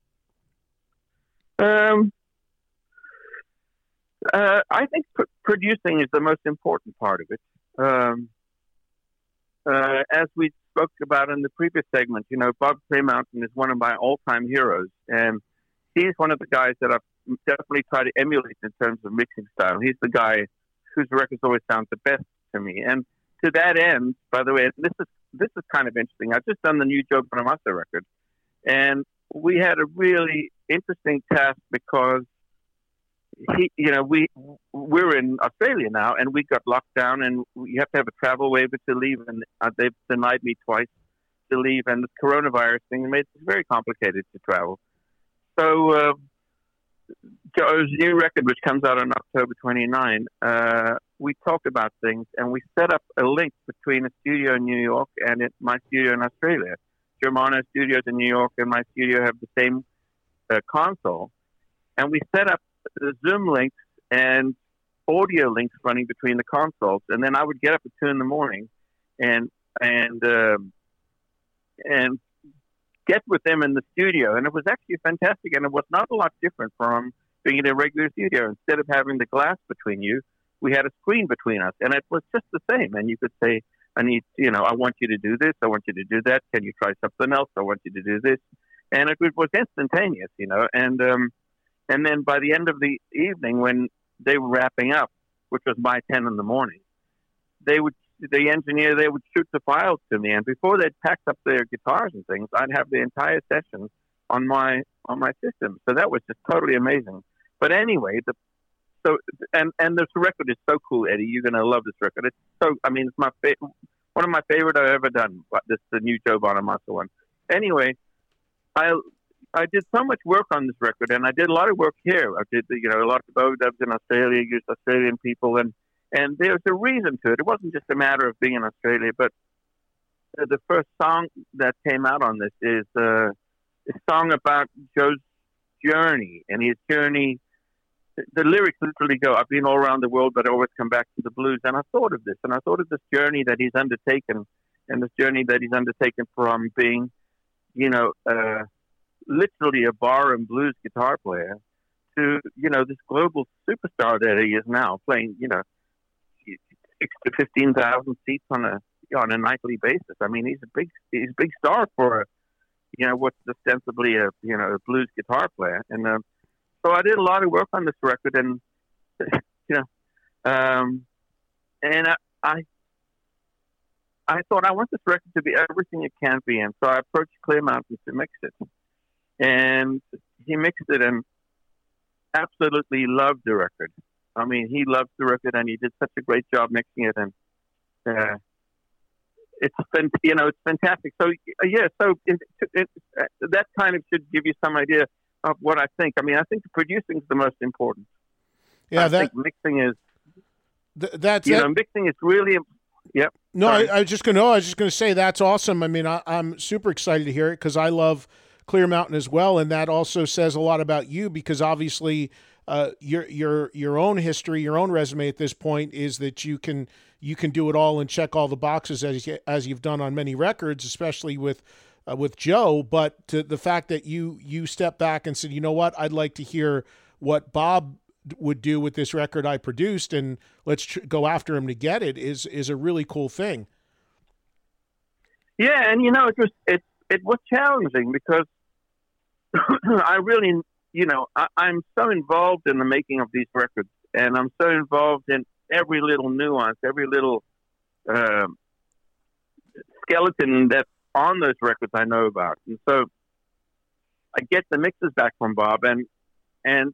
Speaker 8: Um, uh, I think pr- producing is the most important part of it. Um, uh, as we spoke about in the previous segment, you know, Bob Clearmountain is one of my all-time heroes, and he's one of the guys that I've definitely tried to emulate in terms of mixing style. He's the guy whose records always sound the best to me. And to that end, by the way, this is this is kind of interesting. I've just done the new Joe Bonamassa record, and we had a really interesting task because he, you know, we we're in Australia now, and we got locked down, and you have to have a travel waiver to leave, and uh, they've denied me twice to leave, and the coronavirus thing made it very complicated to travel. So uh, Joe's new record, which comes out on October twenty-ninth, uh, we talked about things, and we set up a link between a studio in New York and it, my studio in Australia. Germano Studios in New York and my studio have the same uh, console, and we set up the Zoom links and audio links running between the consoles. And then I would get up at two in the morning and and um, and get with them in the studio, and it was actually fantastic. And it was not a lot different from being in a regular studio. Instead of having the glass between you, we had a screen between us, and it was just the same. And you could say, I need, you know, I want you to do this. I want you to do that. Can you try something else? I want you to do this. And it was instantaneous, you know. And um, and then by the end of the evening, when they were wrapping up, which was by ten in the morning, they would, the engineer, they would shoot the files to me. And before they'd packed up their guitars and things, I'd have the entire session on my on my system. So that was just totally amazing. But anyway, the So and and this record is so cool, Eddie. You're gonna love this record. It's so I mean, it's my fa- one of my favorite I've ever done. This the new Joe Bonamassa one. Anyway, I I did so much work on this record, and I did a lot of work here. I did you know a lot of overdubs in Australia, used Australian people, and and there's a reason to it. It wasn't just a matter of being in Australia, but the first song that came out on this is uh, a song about Joe's journey and his journey. The lyrics literally go, I've been all around the world, but I always come back to the blues. And I thought of this, and I thought of this journey that he's undertaken, and this journey that he's undertaken from being, you know, uh, literally a bar and blues guitar player to, you know, this global superstar that he is now, playing, you know, six to fifteen thousand seats on a on a nightly basis. I mean, he's a big he's a big star for, a, you know, what's ostensibly a you know a blues guitar player, and. Uh, So I did a lot of work on this record, and you know, um, and I, I, I thought I want this record to be everything it can be, and so I approached Clearmountain to mix it, and he mixed it and absolutely loved the record. I mean, he loved the record, and he did such a great job mixing it, and uh, it's you know it's fantastic. So yeah, so it, it, it, that kind of should give you some idea of what I think. I mean, I think producing is the most important.
Speaker 7: Yeah,
Speaker 8: I
Speaker 7: that
Speaker 8: think mixing is.
Speaker 7: Th- that's
Speaker 8: you
Speaker 7: it.
Speaker 8: know, mixing is really. Yep.
Speaker 7: No, I, I was just gonna. No, I was just gonna say that's awesome. I mean, I, I'm super excited to hear it because I love Clear Mountain as well, and that also says a lot about you because obviously, uh, your your your own history, your own resume at this point is that you can you can do it all and check all the boxes as you, as you've done on many records, especially with uh, with Joe. But to the fact that you you stepped back and said, you know what, I'd like to hear what Bob would do with this record I produced, and let's tr- go after him to get it is is a really cool thing.
Speaker 8: Yeah, and you know, it was it it was challenging because I really, you know, I, I'm so involved in the making of these records, and I'm so involved in every little nuance, every little uh, skeleton that's on those records I know about, and so I get the mixes back from Bob, and and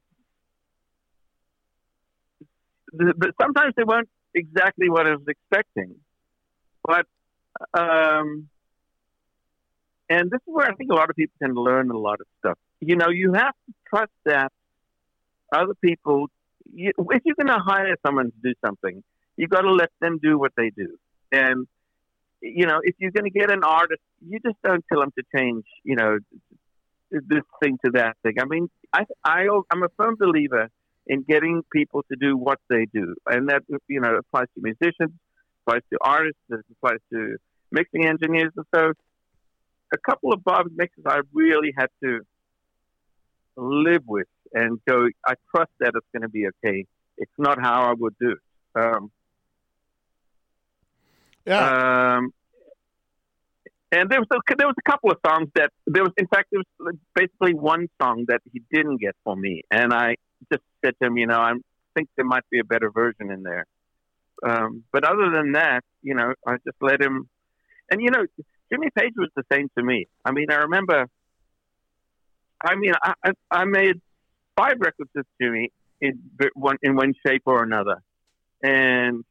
Speaker 8: but sometimes they weren't exactly what I was expecting. But, um, and this is where I think a lot of people can learn a lot of stuff. You know, you have to trust that other people, you, if you're going to hire someone to do something, you got to let them do what they do. And, you know, if you're going to get an artist, you just don't tell them to change, you know, this thing to that thing. I mean, I, I, I'm a firm believer in getting people to do what they do. And that, you know, applies to musicians, applies to artists, it applies to mixing engineers. And so a couple of Bob's mixes I really had to live with and go, I trust that it's going to be okay. It's not how I would do it. Um,
Speaker 7: yeah.
Speaker 8: Um, and there was, a, there was a couple of songs that, there was, in fact, there was basically one song that he didn't get for me. And I, just said to him, you know, I think there might be a better version in there. Um, but other than that, you know, I just let him. And, you know, Jimmy Page was the same to me. I mean, I remember, I mean, I, I, I made five records with Jimmy in one, in one shape or another. And,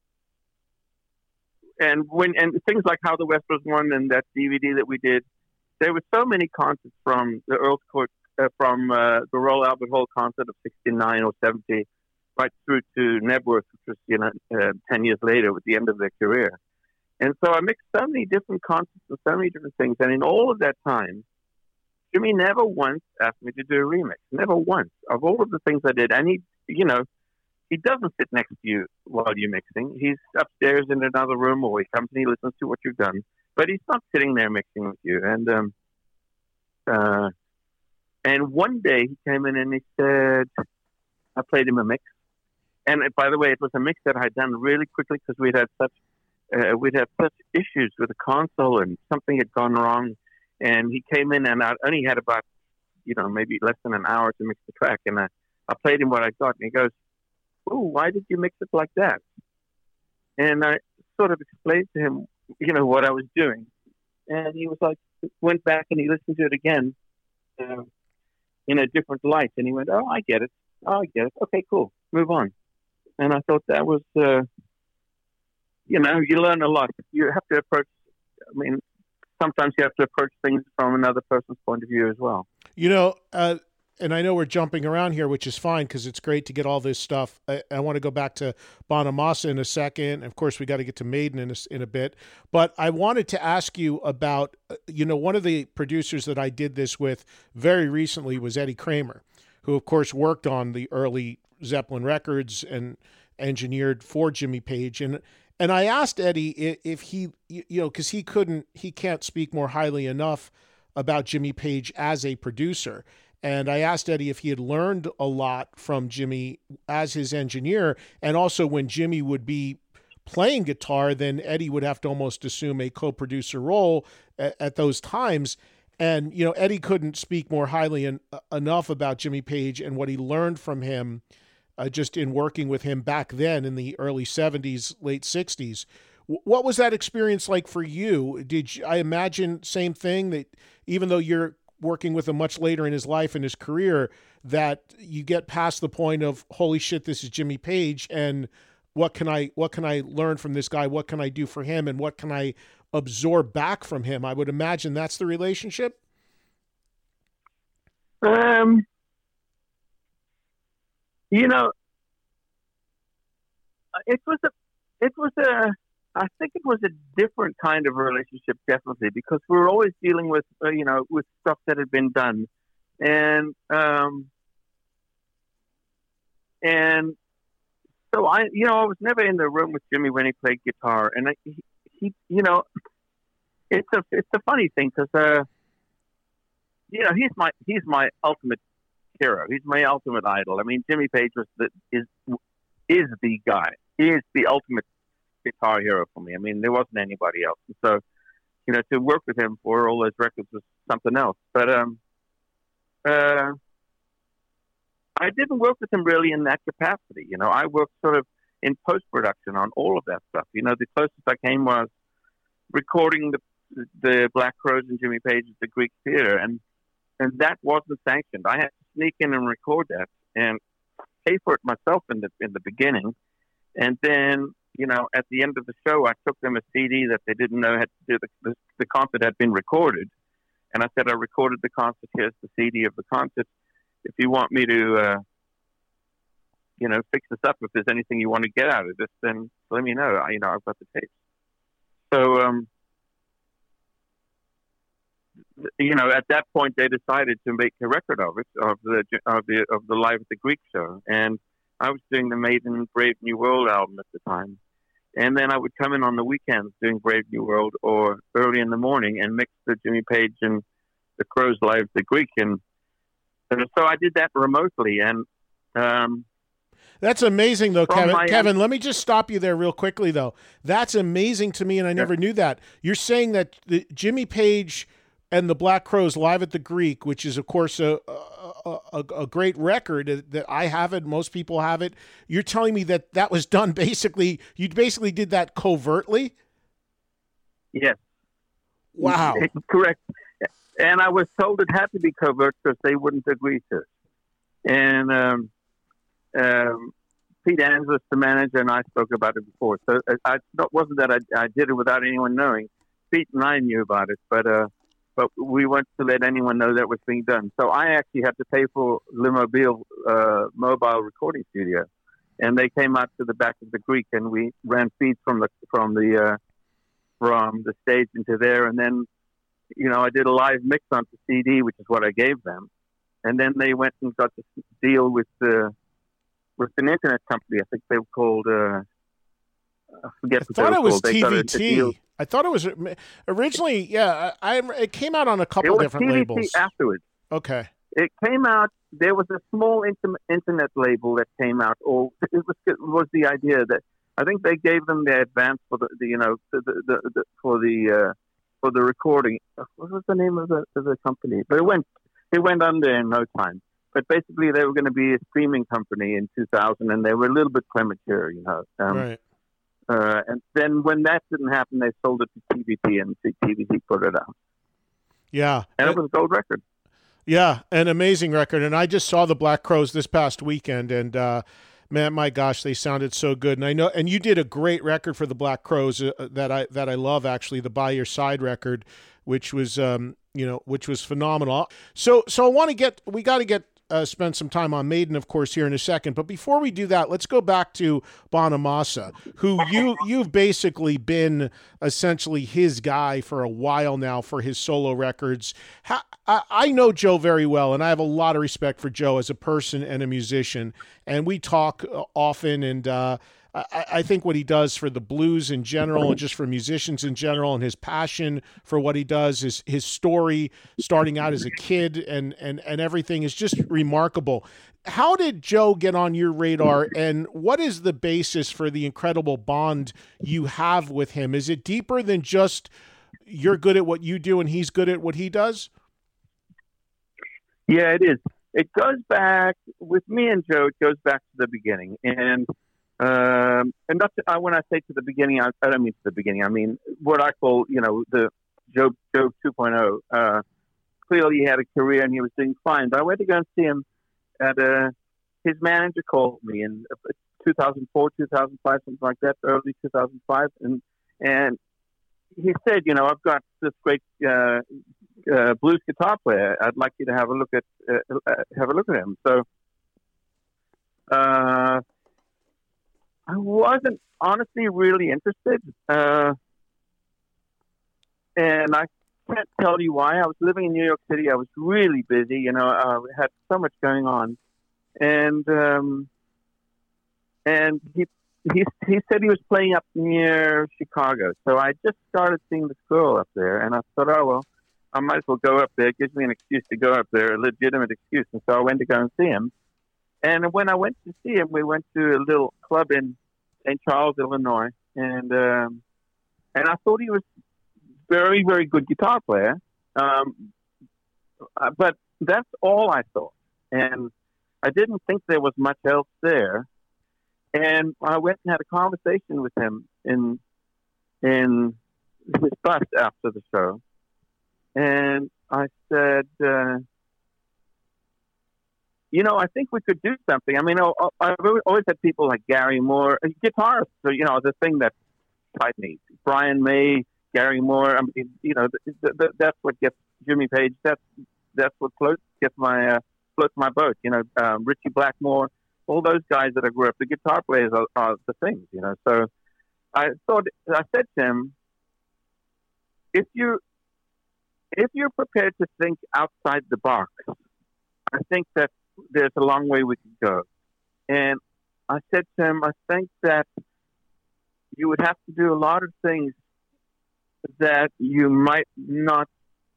Speaker 8: and when, and things like How the West Was Won and that D V D that we did, there were so many concerts from the Earl's Court, Uh, from uh, the Royal Albert Hall concert of sixty-nine or seventy, right through to Nebworth, which was, you know, uh, ten years later at the end of their career. And so I mixed so many different concerts and so many different things. And in all of that time, Jimmy never once asked me to do a remix. Never once. Of all of the things I did. And he, you know, he doesn't sit next to you while you're mixing. He's upstairs in another room, or he comes and he listens to what you've done. But he's not sitting there mixing with you. And, um, uh, And one day he came in and he said, I played him a mix. And by the way, it was a mix that I'd done really quickly because we'd had such, uh, we'd had such issues with the console and something had gone wrong. And he came in and I only had about, you know, maybe less than an hour to mix the track. And I, I played him what I got. And he goes, oh, why did you mix it like that? And I sort of explained to him, you know, what I was doing. And he was like, went back and he listened to it again. Uh, in a different light. And he went, oh, I get it. Oh, I get it. Okay, cool. Move on. And I thought that was, uh, you know, you learn a lot. You have to approach, I mean, sometimes you have to approach things from another person's point of view as well.
Speaker 7: You know, uh, and I know we're jumping around here, which is fine because it's great to get all this stuff. I, I want to go back to Bonamassa in a second. Of course, we got to get to Maiden in a, in a bit. But I wanted to ask you about, you know, one of the producers that I did this with very recently was Eddie Kramer, who, of course, worked on the early Zeppelin records and engineered for Jimmy Page. And and I asked Eddie if he, you know, because he couldn't, he can't speak more highly enough about Jimmy Page as a producer. And I asked Eddie if he had learned a lot from Jimmy as his engineer. And also when Jimmy would be playing guitar, then Eddie would have to almost assume a co-producer role at, at those times. And, you know, Eddie couldn't speak more highly en- enough about Jimmy Page and what he learned from him uh, just in working with him back then in the early seventies, late sixties. W- what was that experience like for you? Did you, I imagine same thing, that even though you're working with him much later in his life and his career, that you get past the point of, holy shit, this is Jimmy Page, and what can I what can I learn from this guy? What can I do for him? And what can I absorb back from him. I would imagine that's the relationship.
Speaker 8: Um, you know, it was a, it was a, I think it was a different kind of relationship, definitely, because we were always dealing with, uh, you know, with stuff that had been done, and um, and so I, you know, I was never in the room with Jimmy when he played guitar, and I, he, he, you know, it's a, it's a funny thing because, uh, you know, he's my, he's my ultimate hero. He's my ultimate idol. I mean, Jimmy Page was the is is the guy. He is the ultimate guitar hero for me. I mean, there wasn't anybody else. And so, you know, to work with him for all those records was something else. But um, uh, I didn't work with him really in that capacity. You know, I worked sort of in post-production on all of that stuff. You know, the closest I came was recording the the Black Crowes and Jimmy Page at the Greek Theater, and and that wasn't sanctioned. I had to sneak in and record that and pay for it myself in the in the beginning, and then, you know, at the end of the show, I took them a C D that they didn't know had to do. The, the, the concert had been recorded, and I said, I recorded the concert. Here's the C D of the concert. If you want me to, uh, you know, fix this up, if there's anything you want to get out of this, then let me know. I, you know, I've got the tapes. So, um, you know, at that point, they decided to make a record of it, of the of the of the Live at the Greek show, and I was doing the Maiden Brave New World album at the time. And then I would come in on the weekends doing Brave New World or early in the morning and mix the Jimmy Page and the Crowes Live at the Greek. And, and so I did that remotely. And um,
Speaker 7: that's amazing, though, Kevin.
Speaker 8: My,
Speaker 7: Kevin, let me just stop you there real quickly, though. That's amazing to me, and I never yeah. knew that. You're saying that the Jimmy Page and the Black Crowes Live at the Greek, which is, of course, a, a, a, a great record that I have it, most people have it. You're telling me that that was done basically, you basically did that covertly?
Speaker 8: Yes.
Speaker 7: Wow.
Speaker 8: Correct. And I was told it had to be covert because they wouldn't agree to it. And um, um, Pete Ans was the manager, and I spoke about it before. So I, it wasn't that I, I did it without anyone knowing. Pete and I knew about it, but uh, but we weren't to let anyone know that was being done. So I actually had to pay for Le Mobile, uh, mobile recording studio, and they came out to the back of the Greek, and we ran feeds from the from the uh, from the stage into there, and then, you know, I did a live mix onto C D, which is what I gave them, and then they went and got this deal with the with an internet company. I think they were called. Uh, I forget.
Speaker 7: I
Speaker 8: what
Speaker 7: thought
Speaker 8: they
Speaker 7: it was
Speaker 8: called.
Speaker 7: T V T. I thought it was originally, yeah. I, I it came out on a couple
Speaker 8: it was
Speaker 7: different
Speaker 8: T V T
Speaker 7: labels
Speaker 8: afterwards.
Speaker 7: Okay.
Speaker 8: It came out. There was a small inter- internet label that came out. Or it was it was the idea that I think they gave them the advance for the, the you know the, the, the, the for the uh, for the recording. What was the name of the of the company? But it went it went under in no time. But basically, they were going to be a streaming company in two thousand, and they were a little bit premature, you know. Um,
Speaker 7: right.
Speaker 8: Uh, and then when that didn't happen, they sold it to T V T, and T V T put it out.
Speaker 7: Yeah.
Speaker 8: And it was a gold record.
Speaker 7: Yeah, an amazing record. And I just saw the Black Crowes this past weekend, and uh, man, my gosh, they sounded so good. And I know, and you did a great record for the Black Crowes uh, that I that I love, actually, the By Your Side record, which was um, you know, which was phenomenal. So, so I want to get, we got to get. Uh, spend some time on Maiden, of course, here in a second. But before we do that, let's go back to Bonamassa, who you, you've basically been essentially his guy for a while now for his solo records. How, I, I know Joe very well, and I have a lot of respect for Joe as a person and a musician. And we talk often, and uh, I, I think what he does for the blues in general and just for musicians in general, and his passion for what he does, his, his story starting out as a kid and, and, and everything is just remarkable. How did Joe get on your radar, and what is the basis for the incredible bond you have with him? Is it deeper than just you're good at what you do and he's good at what he does?
Speaker 8: Yeah, it is. It goes back, with me and Joe, it goes back to the beginning. And Um, and not to, uh, when I say to the beginning, I, I don't mean to the beginning. I mean what I call, you know, the Joe Joe two point oh. Uh, clearly, he had a career and he was doing fine. But I went to go and see him at uh, his manager called me in two thousand four, two thousand five, something like that, early two thousand five, and and he said, you know, I've got this great uh, uh, blues guitar player. I'd like you to have a look at uh, uh, have a look at him. So uh, I wasn't honestly really interested, uh, and I can't tell you why. I was living in New York City. I was really busy. You know, I had so much going on, and um, and he. He he said he was playing up near Chicago, so I just started seeing this girl up there, and I thought, oh well, I might as well go up there. It gives me an excuse to go up there, a legitimate excuse, and so I went to go and see him. And when I went to see him, we went to a little club in Saint Charles, Illinois, and um, and I thought he was very very good guitar player, um, but that's all I thought, and I didn't think there was much else there. And I went and had a conversation with him in in his bus after the show. And I said, uh, you know, I think we could do something. I mean, I've always had people like Gary Moore, guitarists, so, you know, the thing that excites me. Brian May, Gary Moore, I mean, you know, th- th- that's what gets Jimmy Page. That's that's what floats, gets my, uh, floats my boat. You know, um, Richie Blackmore. All those guys that I grew up, the guitar players are, are the things, you know. So I thought, I said to him, if you if you're prepared to think outside the box, I think that there's a long way we can go. And I said to him, I think that you would have to do a lot of things that you might not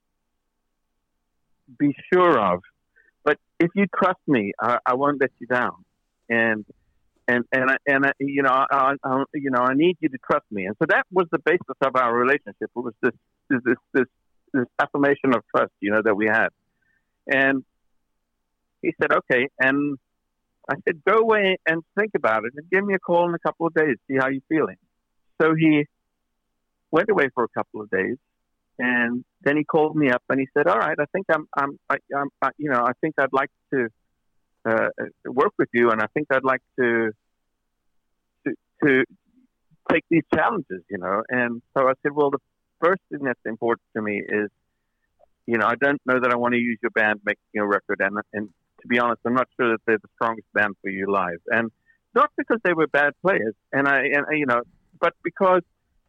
Speaker 8: be sure of, but if you trust me, I, I won't let you down. And and and I, and I, you know I, I you know I need you to trust me, and so that was the basis of our relationship. It was this this this this affirmation of trust, you know, that we had. And he said, okay, and I said, go away and think about it, and give me a call in a couple of days, see how you're feeling. So he went away for a couple of days, and then he called me up and he said, all right, I think I'm I'm I, I'm I, you know I think I'd like to. Uh, work with you, and I think I'd like to, to to take these challenges, you know. And so I said, well, the first thing that's important to me is, you know, I don't know that I want to use your band making a record, and and to be honest, I'm not sure that they're the strongest band for you live, and not because they were bad players, and I and you know, but because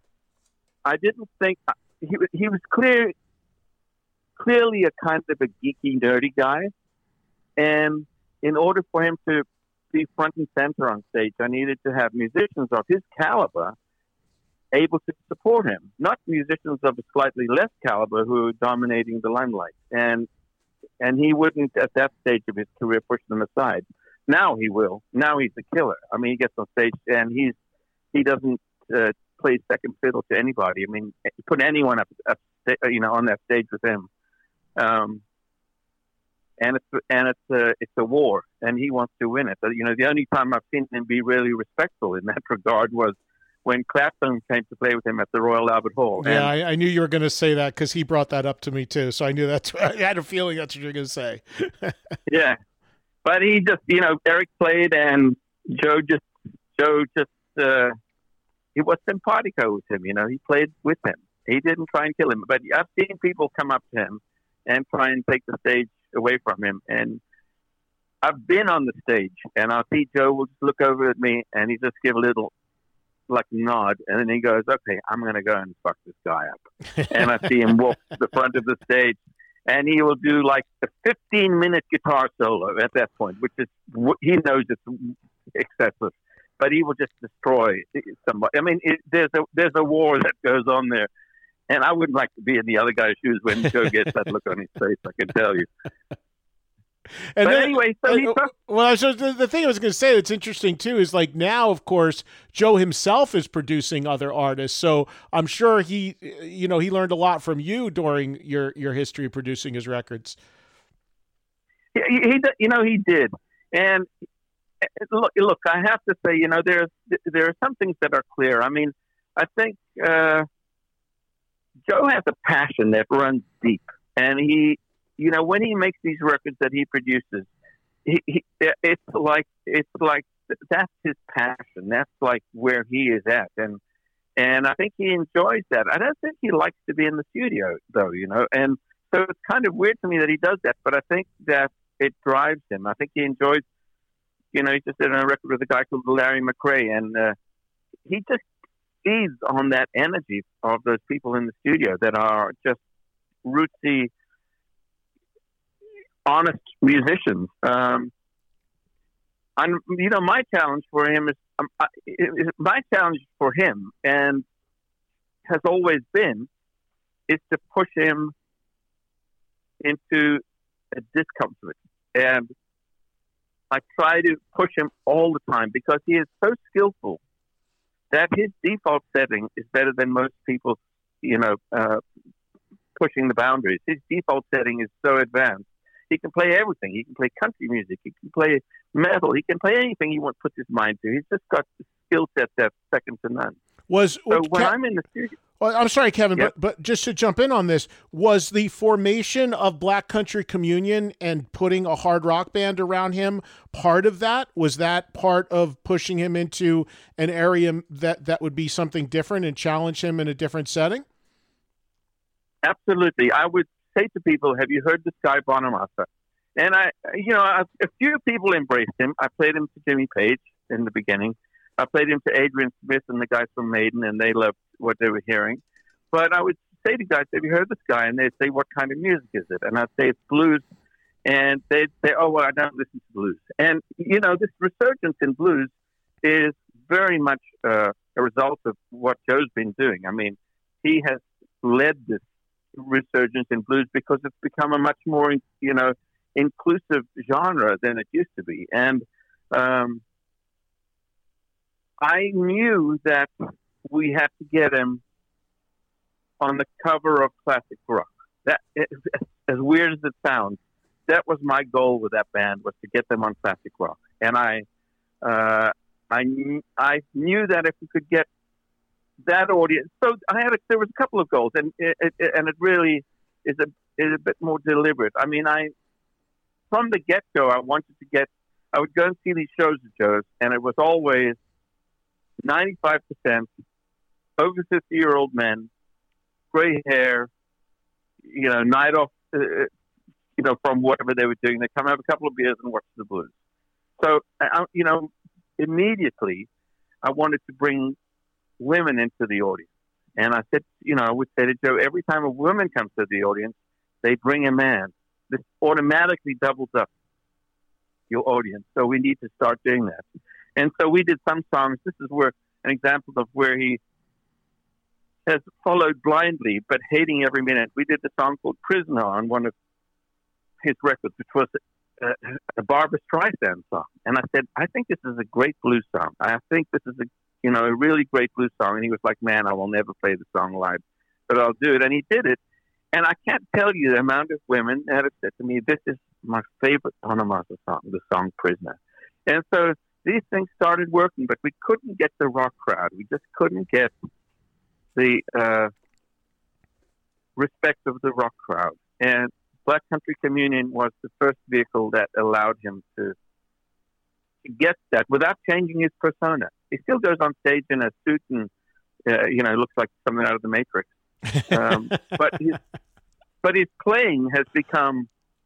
Speaker 8: I didn't think he he was clear, clearly a kind of a geeky, nerdy guy, and in order for him to be front and center on stage, I needed to have musicians of his caliber able to support him, not musicians of a slightly less caliber who are dominating the limelight. And and he wouldn't, at that stage of his career, push them aside. Now he will. Now he's a killer. I mean, he gets on stage and he's he doesn't uh, play second fiddle to anybody. I mean, put anyone up, up you know, on that stage with him. Um, And it's and it's a it's a war, and he wants to win it. But, you know, the only time I've seen him be really respectful in that regard was when Clapton came to play with him at the Royal Albert Hall.
Speaker 7: Yeah, and, I, I knew you were going to say that because he brought that up to me too. So I knew that's. I had a feeling that's what you were going to say.
Speaker 8: Yeah, but he just, you know, Eric played, and Joe just Joe just uh, he was simpatico with him. You know, he played with him. He didn't try and kill him. But I've seen people come up to him and try and take the stage away from him, and I've been on the stage, and I'll see Joe will just look over at me, and he just give a little like nod, and then he goes, "Okay, I'm going to go and fuck this guy up." And I see him walk to the front of the stage, and he will do like a fifteen minute guitar solo at that point, which is he knows it's excessive, but he will just destroy somebody. I mean, it, there's a there's a war that goes on there. And I wouldn't like to be in the other guy's shoes when Joe gets that look on his face, I can tell you.
Speaker 7: And
Speaker 8: but
Speaker 7: then,
Speaker 8: anyway, so he
Speaker 7: uh, well, so the, the thing I was going to say that's interesting too is like now, of course, Joe himself is producing other artists. So I'm sure he, you know, he learned a lot from you during your, your history of producing his records.
Speaker 8: He, he you know, he did. And look, look, I have to say, you know, there's there are some things that are clear. I mean, I think. Uh, Joe has a passion that runs deep, and he, you know, when he makes these records that he produces, he, he, it's like it's like that's his passion. That's like where he is at, and And I think he enjoys that. I don't think he likes to be in the studio, though, you know. And so it's kind of weird to me that he does that, but I think that it drives him. I think he enjoys, you know, he just did a record with a guy called Larry McRae, and uh, he just feeds on that energy of those people in the studio that are just rootsy, honest musicians. Um, I'm, you know, my challenge for him is, um, I, it, my challenge for him, and has always been, is to push him into a discomfort. And I try to push him all the time because he is so skillful that his default setting is better than most people, you know, uh, pushing the boundaries. His default setting is so advanced. He can play everything. He can play country music. He can play metal. He can play anything he wants to put his mind to. He's just got the skill set that's second to none.
Speaker 7: Was
Speaker 8: so when
Speaker 7: Ke-
Speaker 8: I'm in the studio.
Speaker 7: Well, I'm sorry, Kevin,
Speaker 8: yep.
Speaker 7: but but just to jump in on this, was the formation of Black Country Communion and putting a hard rock band around him part of that? Was that part of pushing him into an area that, that would be something different and challenge him in a different setting?
Speaker 8: Absolutely. I would say to people, have you heard this guy Bonamassa? And I, you know, I, a few people embraced him. I played him to Jimmy Page in the beginning. I played him to Adrian Smith and the guys from Maiden, and they loved what they were hearing. But I would say to guys, have you heard this guy? And they'd say, what kind of music is it? And I'd say, it's blues. And they'd say, oh, well, I don't listen to blues. And, you know, this resurgence in blues is very much uh, a result of what Joe's been doing. I mean, he has led this resurgence in blues because it's become a much more, you know, inclusive genre than it used to be. And um, I knew that we had to get him on the cover of classic rock. That, as weird as it sounds, that was my goal with that band, was to get them on classic rock. And I, uh, I, I knew that if we could get that audience, so I had a, there was a couple of goals, and it, it, and it really is a is a bit more deliberate. I mean, I from the get go, I wanted to get. I would go and see these shows at Joe's, and it was always ninety-five percent over fifty year old men, gray hair, you know, night off, uh, you know, from whatever they were doing. They come have a couple of beers and watch the blues. So, I, you know, immediately I wanted to bring women into the audience. And I said, you know, I would say to Joe, every time a woman comes to the audience, they bring a man. This automatically doubles up your audience. So we need to start doing that. And so we did some songs. This is where an example of where he has followed blindly, but hating every minute. We did a song called Prisoner on one of his records, which was a, a Barbra Streisand song. And I said, I think this is a great blues song. I think this is a, you know, a really great blues song. And he was like, man, I will never play the song live, but I'll do it. And he did it. And I can't tell you the amount of women that have said to me, this is my favorite Bonamassa song, the song Prisoner. And so these things started working, but we couldn't get the rock crowd. We just couldn't get the uh, respect of the rock crowd. And Black Country Communion was the first vehicle that allowed him to, to get that without changing his persona. He still goes on stage in a suit and, uh, you know, looks like something out of the Matrix. Um, but his, but his playing has become,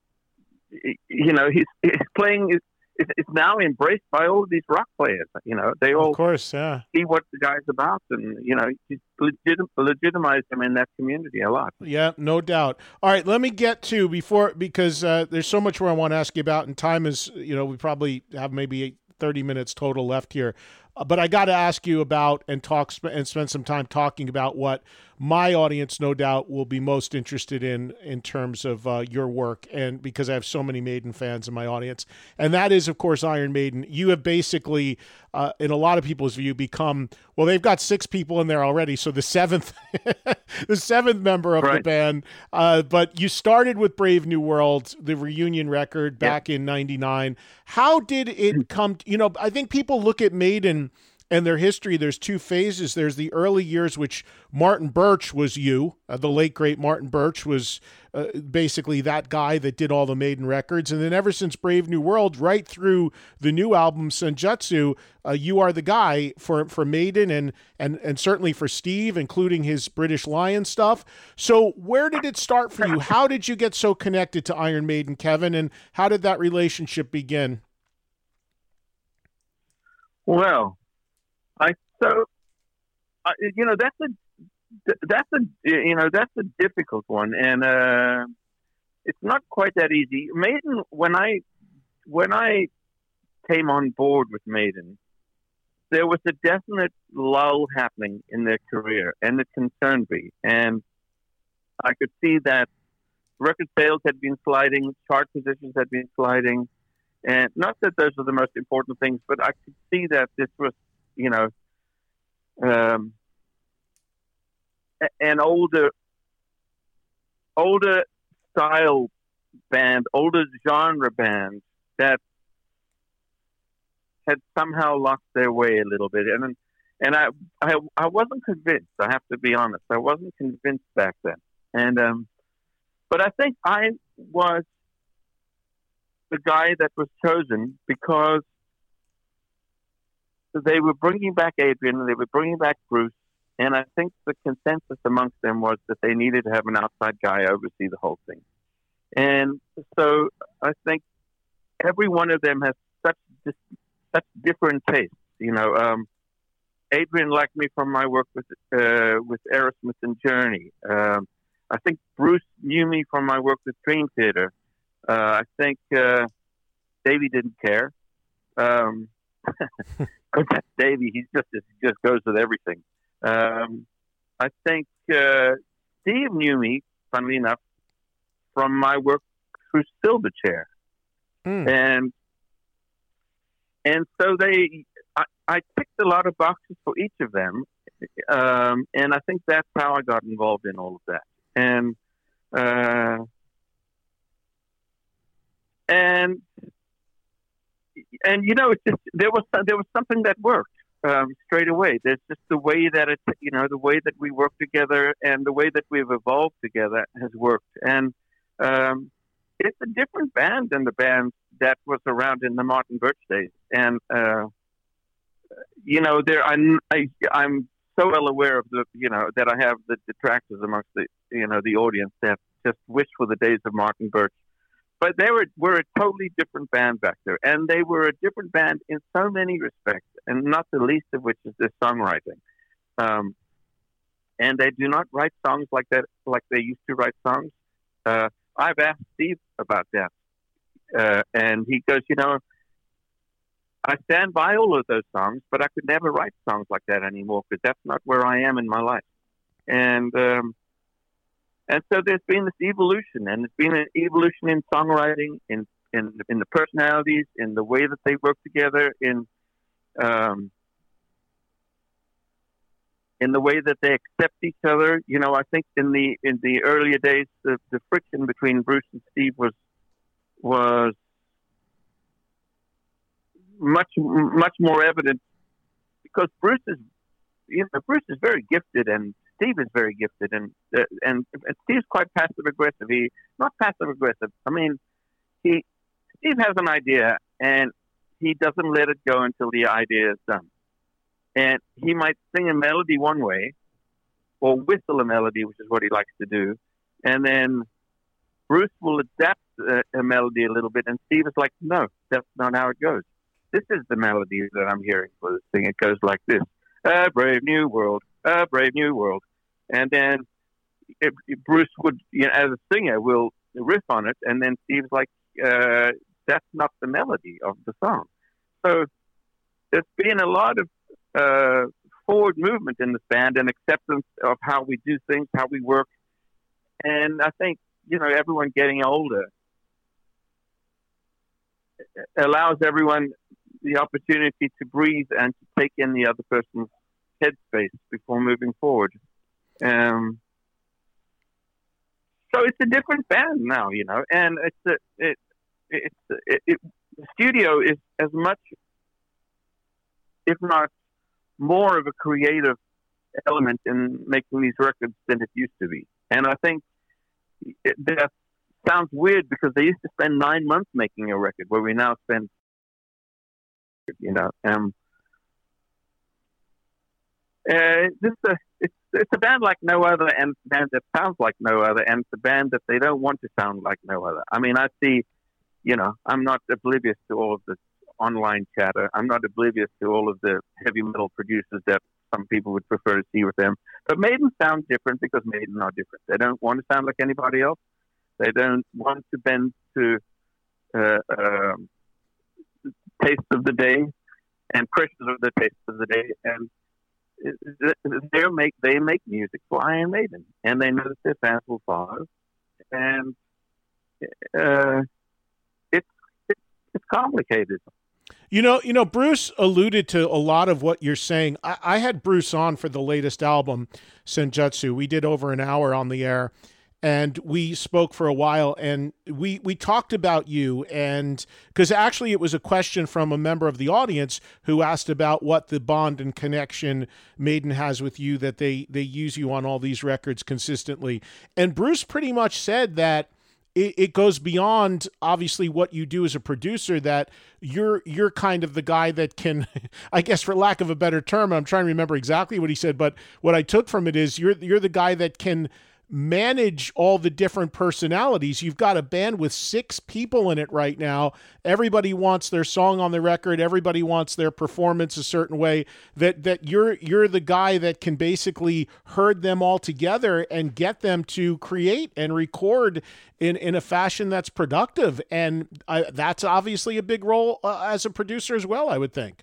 Speaker 8: you know, his, his playing is, is, is now embraced by all of these rock players. You know, they all
Speaker 7: of course, yeah.
Speaker 8: see what the guy's about, and you know, he's legit, legitimized him in that community a lot.
Speaker 7: Yeah, no doubt. All right, let me get to before because uh, there's so much more I want to ask you about, and time is, you know, we probably have maybe thirty minutes total left here. Uh, but I got to ask you about and talk sp- and spend some time talking about what my audience, no doubt, will be most interested in in terms of uh, your work, and because I have so many Maiden fans in my audience, and that is, of course, Iron Maiden. You have basically, uh, in a lot of people's view, become well. They've got six people in there already, so the seventh, the seventh member of
Speaker 8: right.
Speaker 7: the band. Uh, but you started with Brave New World, the reunion record back yep. in ninety-nine. How did it come? You know, I think people look at Maiden and their history, there's two phases. There's the early years, which Martin Birch was you. Uh, the late, great Martin Birch was uh, basically that guy that did all the Maiden records. And then ever since Brave New World, right through the new album, Senjutsu, uh, you are the guy for, for Maiden and, and, and certainly for Steve, including his British Lion stuff. So where did it start for you? How did you get so connected to Iron Maiden, Kevin, and how did that relationship begin?
Speaker 8: Well, I so uh, you know that's a that's a you know that's a difficult one, and uh, it's not quite that easy. Maiden, when I when I came on board with Maiden, there was a definite lull happening in their career, and it concerned me. And I could see that record sales had been sliding, chart positions had been sliding, and not that those were the most important things, but I could see that this was, you know, um, an older, older style band, older genre band that had somehow lost their way a little bit, and and I, I I wasn't convinced. I have to be honest. I wasn't convinced back then, and um, but I think I was the guy that was chosen because they were bringing back Adrian and they were bringing back Bruce, and I think the consensus amongst them was that they needed to have an outside guy oversee the whole thing. And so I think every one of them has such such different tastes. You know, um, Adrian liked me from my work with uh, with Aerosmith and Journey. Um, I think Bruce knew me from my work with Dream Theater. Uh, I think uh, Davey didn't care. Um, Because that's Davey. He's just he just goes with everything. Um, I think uh, Steve knew me, funnily enough, from my work through Silverchair, mm. and and so they, I, I ticked a lot of boxes for each of them, um, and I think that's how I got involved in all of that. And uh, and. And you know, it's just there was there was something that worked um, straight away. There's just the way that it, you know, the way that we work together and the way that we've evolved together has worked. And um, it's a different band than the band that was around in the Martin Birch days. And uh, you know, there I'm I, I'm so well aware of the you know that I have the detractors amongst the you know the audience that just wish for the days of Martin Birch. But they were, were a totally different band back there. And they were a different band in so many respects, and not the least of which is their songwriting. Um, and they do not write songs like that, like they used to write songs. Uh, I've asked Steve about that. Uh, and he goes, you know, I stand by all of those songs, but I could never write songs like that anymore because that's not where I am in my life. And... Um, And so there's been this evolution, and it's been an evolution in songwriting, in in, in the personalities, in the way that they work together, in um, in the way that they accept each other. You know, I think in the in the earlier days, the, the friction between Bruce and Steve was was much much more evident because Bruce is you know Bruce is very gifted and Steve is very gifted, and uh, and, and Steve's quite passive aggressive. He not passive aggressive. I mean, he Steve has an idea, and he doesn't let it go until the idea is done. And he might sing a melody one way, or whistle a melody, which is what he likes to do, and then Bruce will adapt a, a melody a little bit, and Steve is like, "No, that's not how it goes. This is the melody that I'm hearing for this thing. It goes like this: A brave new world." A brave new world. And then if, if Bruce would, you know, as a singer, will riff on it, and then Steve's like, uh, that's not the melody of the song. So there's been a lot of uh, forward movement in this band and acceptance of how we do things, how we work. And I think, you know, everyone getting older allows everyone the opportunity to breathe and to take in the other person's headspace before moving forward. Um, so it's a different band now, you know, and it's a, it, it's it, it, the studio is as much, if not more of a creative element in making these records than it used to be. And I think it, that sounds weird because they used to spend nine months making a record, where we now spend, you know, um, uh, this uh, it's it's a band like no other, and a band that sounds like no other, and it's a band that they don't want to sound like no other. I mean, I see, you know, I'm not oblivious to all of the online chatter. I'm not oblivious to all of the heavy metal producers that some people would prefer to see with them. But Maiden sound different because Maiden are different. They don't want to sound like anybody else. They don't want to bend to uh, uh, taste of the day and pressures of the taste of the day. And they make they make music for Iron Maiden, and they know that their fans will follow. And uh, it's, it's it's complicated.
Speaker 7: You know, you know, Bruce alluded to a lot of what you're saying. I, I had Bruce on for the latest album, Senjutsu. We did over an hour on the air, and we spoke for a while, and we we talked about you, and because actually it was a question from a member of the audience who asked about what the bond and connection Maiden has with you, that they they use you on all these records consistently. And Bruce pretty much said that it goes beyond obviously what you do as a producer, that you're you're kind of the guy that can, I guess for lack of a better term, I'm trying to remember exactly what he said, but what I took from it is you're you're the guy that can manage all the different personalities. You've got a band with six people in it right now. Everybody wants their song on the record. Everybody wants their performance a certain way. That that you're you're the guy that can basically herd them all together and get them to create and record in, in a fashion that's productive. And I, that's obviously a big role uh, as a producer as well, I would think.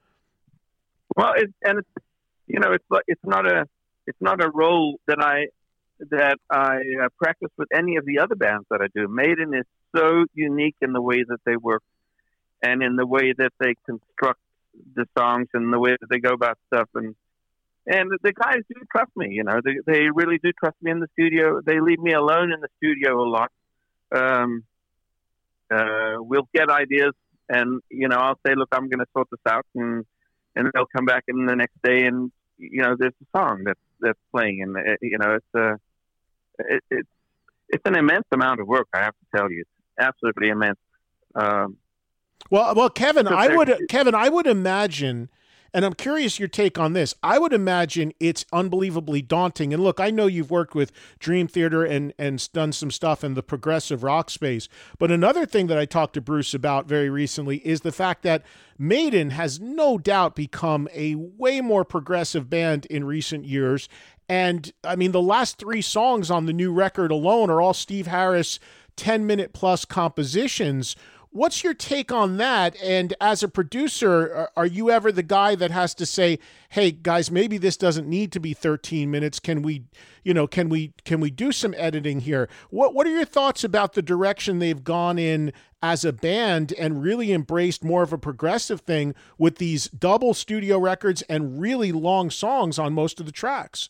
Speaker 8: Well, it, and it's, you know, it's it's not a it's not a role that I. that I uh, practice with any of the other bands that I do. Maiden is so unique in the way that they work and in the way that they construct the songs and the way that they go about stuff. And and the guys do trust me, you know, they, they really do trust me in the studio. They leave me alone in the studio a lot. Um, uh, we'll get ideas and, you know, I'll say, look, I'm going to sort this out. And, and they'll come back in the next day and, you know, there's a song that's, that's playing. And, uh, you know, it's uh, it, it's it's an immense amount of work, I have to tell you. It's absolutely immense. Um,
Speaker 7: well, well, Kevin, I would Kevin, I would imagine, and I'm curious your take on this. I would imagine it's unbelievably daunting. And look, I know you've worked with Dream Theater and and done some stuff in the progressive rock space. But another thing that I talked to Bruce about very recently is the fact that Maiden has no doubt become a way more progressive band in recent years. And I mean, the last three songs on the new record alone are all Steve Harris ten minute plus compositions. What's your take on that? And as a producer, are you ever the guy that has to say, hey guys, maybe this doesn't need to be thirteen minutes. Can we, you know, can we, can we do some editing here? What, what are your thoughts about the direction they've gone in as a band and really embraced more of a progressive thing with these double studio records and really long songs on most of the tracks?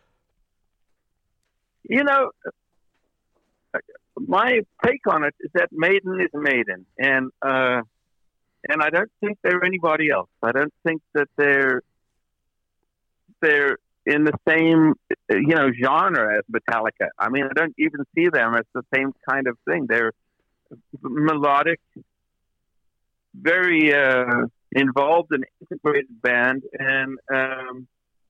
Speaker 8: You know, my take on it is that Maiden is Maiden, and uh, and I don't think they're anybody else. I don't think that they're they're in the same you know genre as Metallica. I mean, I don't even see them as the same kind of thing. They're melodic, very uh, involved and integrated band, and um,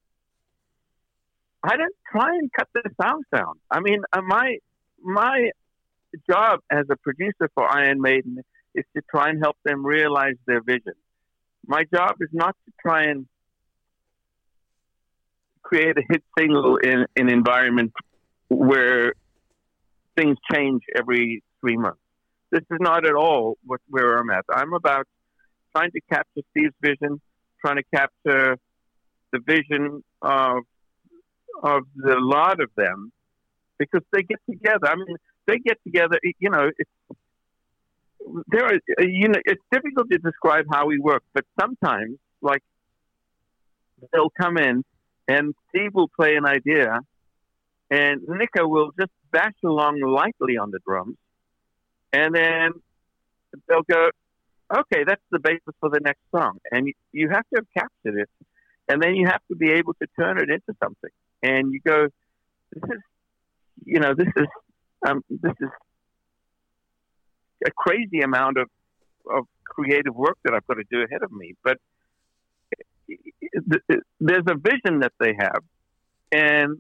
Speaker 8: I don't try and cut their songs down. I mean, uh, my my job as a producer for Iron Maiden is to try and help them realize their vision. My job is not to try and create a hit single in an environment where things change every three months. This is not at all what, where I'm at. I'm about trying to capture Steve's vision, trying to capture the vision of of the lot of them, because they get together. I mean, they get together. You know, it's there. Are, you know, it's difficult to describe how we work, but sometimes, like, they'll come in and Steve will play an idea, and Nika will just bash along lightly on the drums, and then they'll go, "Okay, that's the basis for the next song," and you have to have captured it. and then you have to be able to turn it into something. And you go, this is, you know, this is, um, this is a crazy amount of, of creative work that I've got to do ahead of me. But there's a vision that they have, and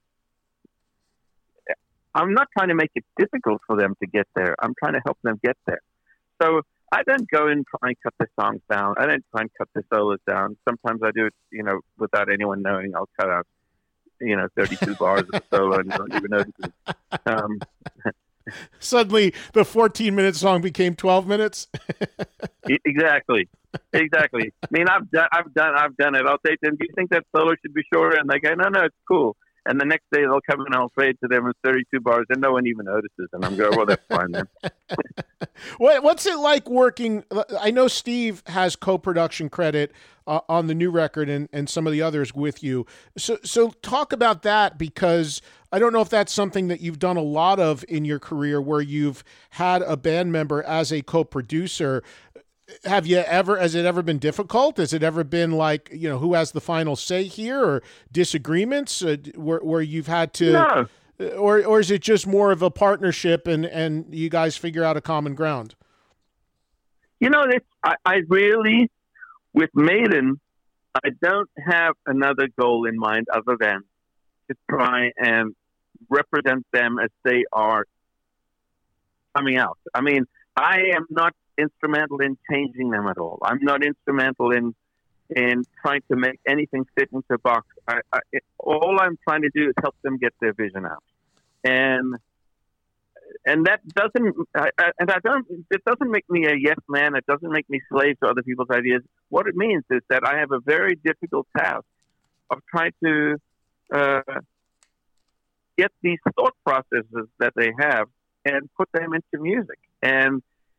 Speaker 8: I'm not trying to make it difficult for them to get there. I'm trying to help them get there. So I don't go and try and cut the songs down. I don't try and cut the solos down. Sometimes I do it, you know, without anyone knowing. I'll cut out, you know, thirty-two bars of the solo and you don't even notice it. Um,
Speaker 7: Suddenly, the fourteen-minute song became twelve minutes.
Speaker 8: Exactly, exactly. I mean, I've done, I've done, I've done it. I'll say to them, "Do you think that solo should be shorter?" And they go, "No, no, it's cool." And the next day they'll come and I'll fade to them with thirty-two bars, and no one even notices. And I'm going, "Well, that's fine then."
Speaker 7: What What's it like working? I know Steve has co-production credit uh, on the new record, and, and some of the others with you. So so talk about that, because I don't know if that's something that you've done a lot of in your career, where you've had a band member as a co-producer. Have you ever, has it ever been difficult? Has it ever been like, you know, who has the final say here, or disagreements uh, where, where you've had to,
Speaker 8: no.
Speaker 7: or, or is it just more of a partnership and, and you guys figure out a common ground?
Speaker 8: You know, it's, I, I really, with Maiden, I don't have another goal in mind other than to try and represent them as they are coming out. I mean, I am not instrumental in changing them at all. I'm not instrumental in in trying to make anything fit into a box. I, I, it, all I'm trying to do is help them get their vision out, and and that doesn't I, I, and I don't. It doesn't make me a yes man. It doesn't make me slave to other people's ideas. What it means is that I have a very difficult task of trying to uh, get these thought processes that they have and put them into music. And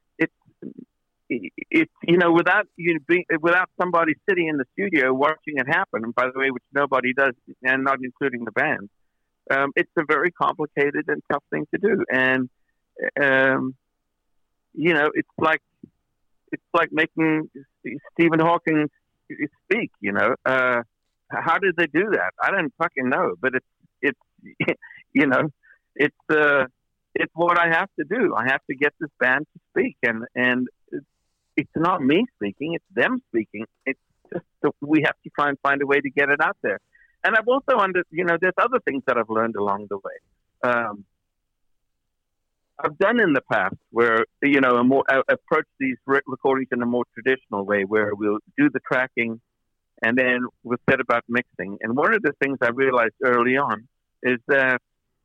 Speaker 8: it's, you know, without you being, without somebody sitting in the studio watching it happen, and by the way, which nobody does, and not including the band, um, it's a very complicated and tough thing to do. And um, you know, it's like it's like making Stephen Hawking speak. You know, uh, how did they do that? I don't fucking know, but it's it's you know, it's uh, it's what I have to do. I have to get this band to speak, and and. It's not me speaking, it's them speaking. It's just that we have to try and find a way to get it out there. And I've also, under, you know, there's other things that I've learned along the way. Um, I've done in the past where, you know, a more, uh, approach these re- recordings in a more traditional way, where we'll do the tracking and then we'll set about mixing. And one of the things I realized early on is that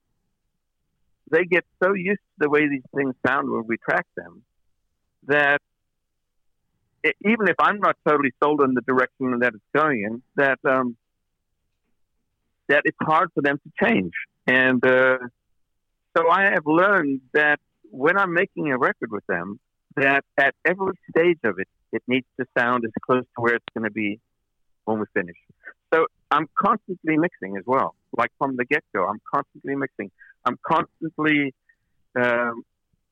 Speaker 8: they get so used to the way these things sound when we track them that even if I'm not totally sold on the direction that it's going in, that um, that it's hard for them to change. And uh, so I have learned that when I'm making a record with them, that at every stage of it, it needs to sound as close to where it's going to be when we finish. So I'm constantly mixing as well. Like from the get-go, I'm constantly mixing. I'm constantly... Um,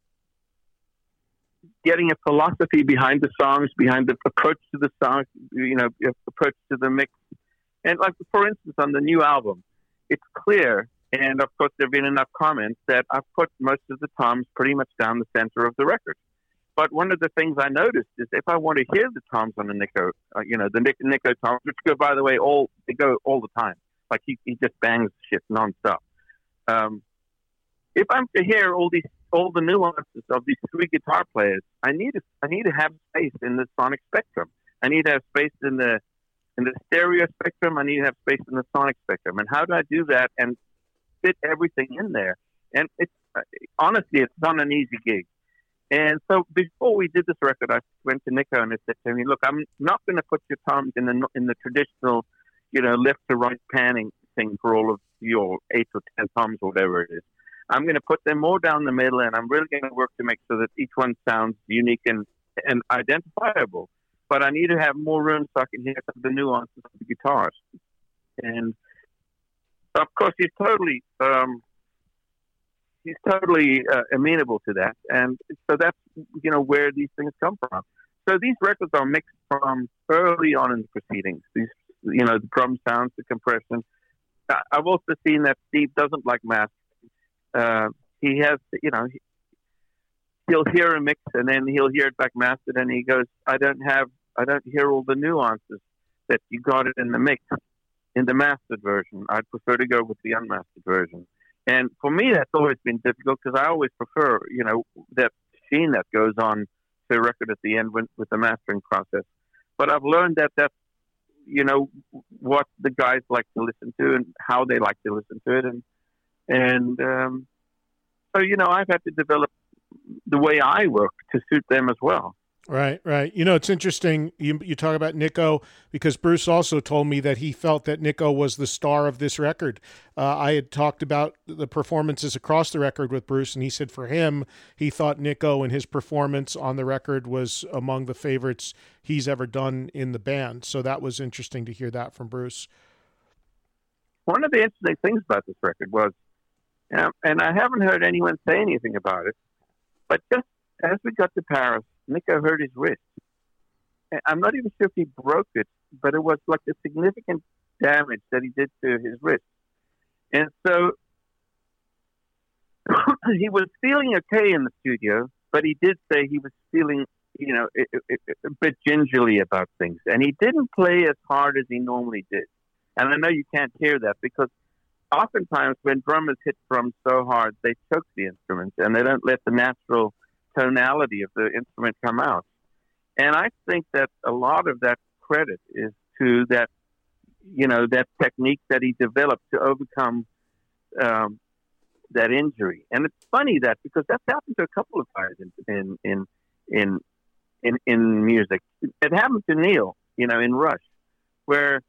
Speaker 8: getting a philosophy behind the songs, behind the approach to the songs, you know, approach to the mix. And like, for instance, on the new album, it's clear, and of course there have been enough comments, that I've put most of the toms pretty much down the center of the record. But one of the things I noticed is if I want to hear the toms on the Nico, uh, you know, the Nick, Nico toms, which go, by the way, all they go all the time. Like he, he just bangs shit nonstop. Um, if I'm to hear all these all the nuances of these three guitar players, I need to, I need to have space in the sonic spectrum. I need to have space in the in the stereo spectrum. I need to have space in the sonic spectrum. And how do I do that and fit everything in there? And it's honestly, it's not an easy gig. And so before we did this record, I went to Nico and I said to him, "Look, I'm not going to put your toms in the in the traditional, you know, left to right panning thing for all of your eight or ten toms or whatever it is. I'm going to put them more down the middle, and I'm really going to work to make sure that each one sounds unique and, and identifiable. But I need to have more room so I can hear some of the nuances of the guitars." And of course, he's totally um, he's totally uh, amenable to that. And so that's, you know, where these things come from. So these records are mixed from early on in the proceedings. These you know, the drum sounds, the compression. I, I've also seen that Steve doesn't like mastering. Uh, he has, you know, he, he'll hear a mix and then he'll hear it back mastered, and he goes, "I don't have, I don't hear all the nuances that you got it in the mix, in the mastered version. I'd prefer to go with the unmastered version." And for me, that's always been difficult because I always prefer, you know, that sheen that goes on to a record at the end with, with the mastering process. But I've learned that that's, you know, what the guys like to listen to and how they like to listen to it. And, and um, so, you know, I've had to develop the way I work to suit them as well.
Speaker 7: Right, right. You know, it's interesting you you talk about Nico, because Bruce also told me that he felt that Nico was the star of this record. Uh, I had talked about the performances across the record with Bruce, and he said for him, he thought Nico and his performance on the record was among the favorites he's ever done in the band. So that was interesting to hear that from Bruce.
Speaker 8: One of the interesting things about this record was, um, and I haven't heard anyone say anything about it, but just as we got to Paris, Nico hurt his wrist. I'm not even sure if he broke it, but it was like a significant damage that he did to his wrist. And so he was feeling okay in the studio, but he did say he was feeling, you know, a, a, a bit gingerly about things. And he didn't play as hard as he normally did. And I know you can't hear that because oftentimes when drummers hit drums so hard, they choke the instruments and they don't let the natural tonality of the instrument come out. And I think that a lot of that credit is to that, you know, that technique that he developed to overcome um, that injury. And it's funny that because that's happened to a couple of guys in in in in in, in music. It happened to Neil, you know, in Rush, where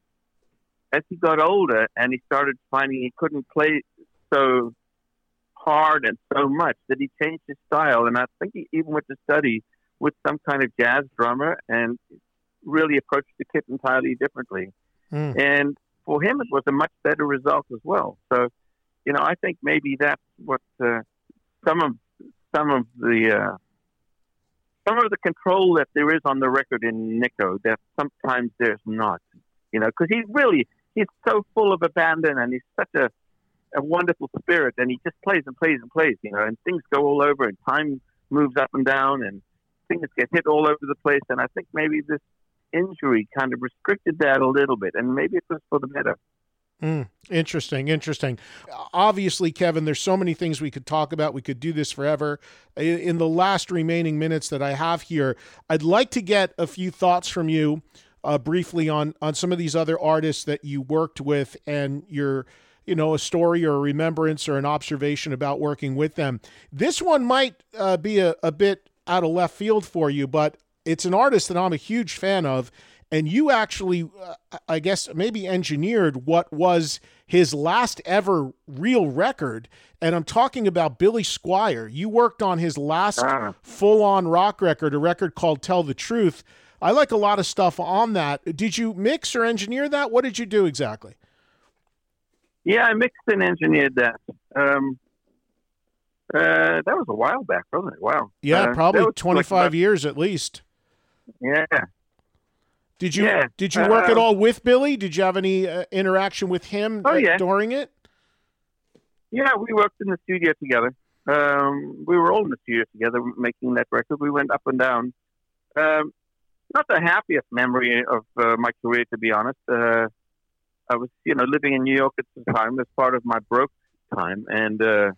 Speaker 8: as he got older and he started finding he couldn't play so hard and so much that he changed his style. And I think he even went to study with some kind of jazz drummer and really approached the kit entirely differently. Mm. And for him, it was a much better result as well. So, you know, I think maybe that's what uh, some of some of the uh, some of the control that there is on the record in Nico that sometimes there's not. You know, because he's really he's so full of abandon and he's such a a wonderful spirit, and he just plays and plays and plays, you know, and things go all over and time moves up and down and things get hit all over the place. And I think maybe this injury kind of restricted that a little bit, and maybe it was for the better.
Speaker 7: Mm, interesting, interesting. Obviously, Kevin, there's so many things we could talk about. We could do this forever. In the last remaining minutes that I have here, I'd like to get a few thoughts from you uh, briefly on, on some of these other artists that you worked with and your you know, a story or a remembrance or an observation about working with them. This one might uh, be a, a bit out of left field for you, but it's an artist that I'm a huge fan of. And you actually, uh, I guess, maybe engineered what was his last ever real record. And I'm talking about Billy Squier. You worked on his last ah. full-on rock record, a record called Tell the Truth. I like a lot of stuff on that. Did you mix or engineer that? What did you do exactly?
Speaker 8: Yeah, I mixed and engineered that. Um, uh, that was a while back, wasn't it? Wow.
Speaker 7: Yeah,
Speaker 8: uh,
Speaker 7: probably twenty-five like about, years at least.
Speaker 8: Yeah.
Speaker 7: Did you
Speaker 8: yeah.
Speaker 7: Did you work uh, at all with Billy? Did you have any uh, interaction with him
Speaker 8: oh, yeah.
Speaker 7: during it?
Speaker 8: Yeah, we worked in the studio together. Um, we were all in the studio together making that record. We went up and down. Um, not the happiest memory of uh, my career, to be honest. Uh, I was, you know, living in New York at the time as part of my broke time, and uh,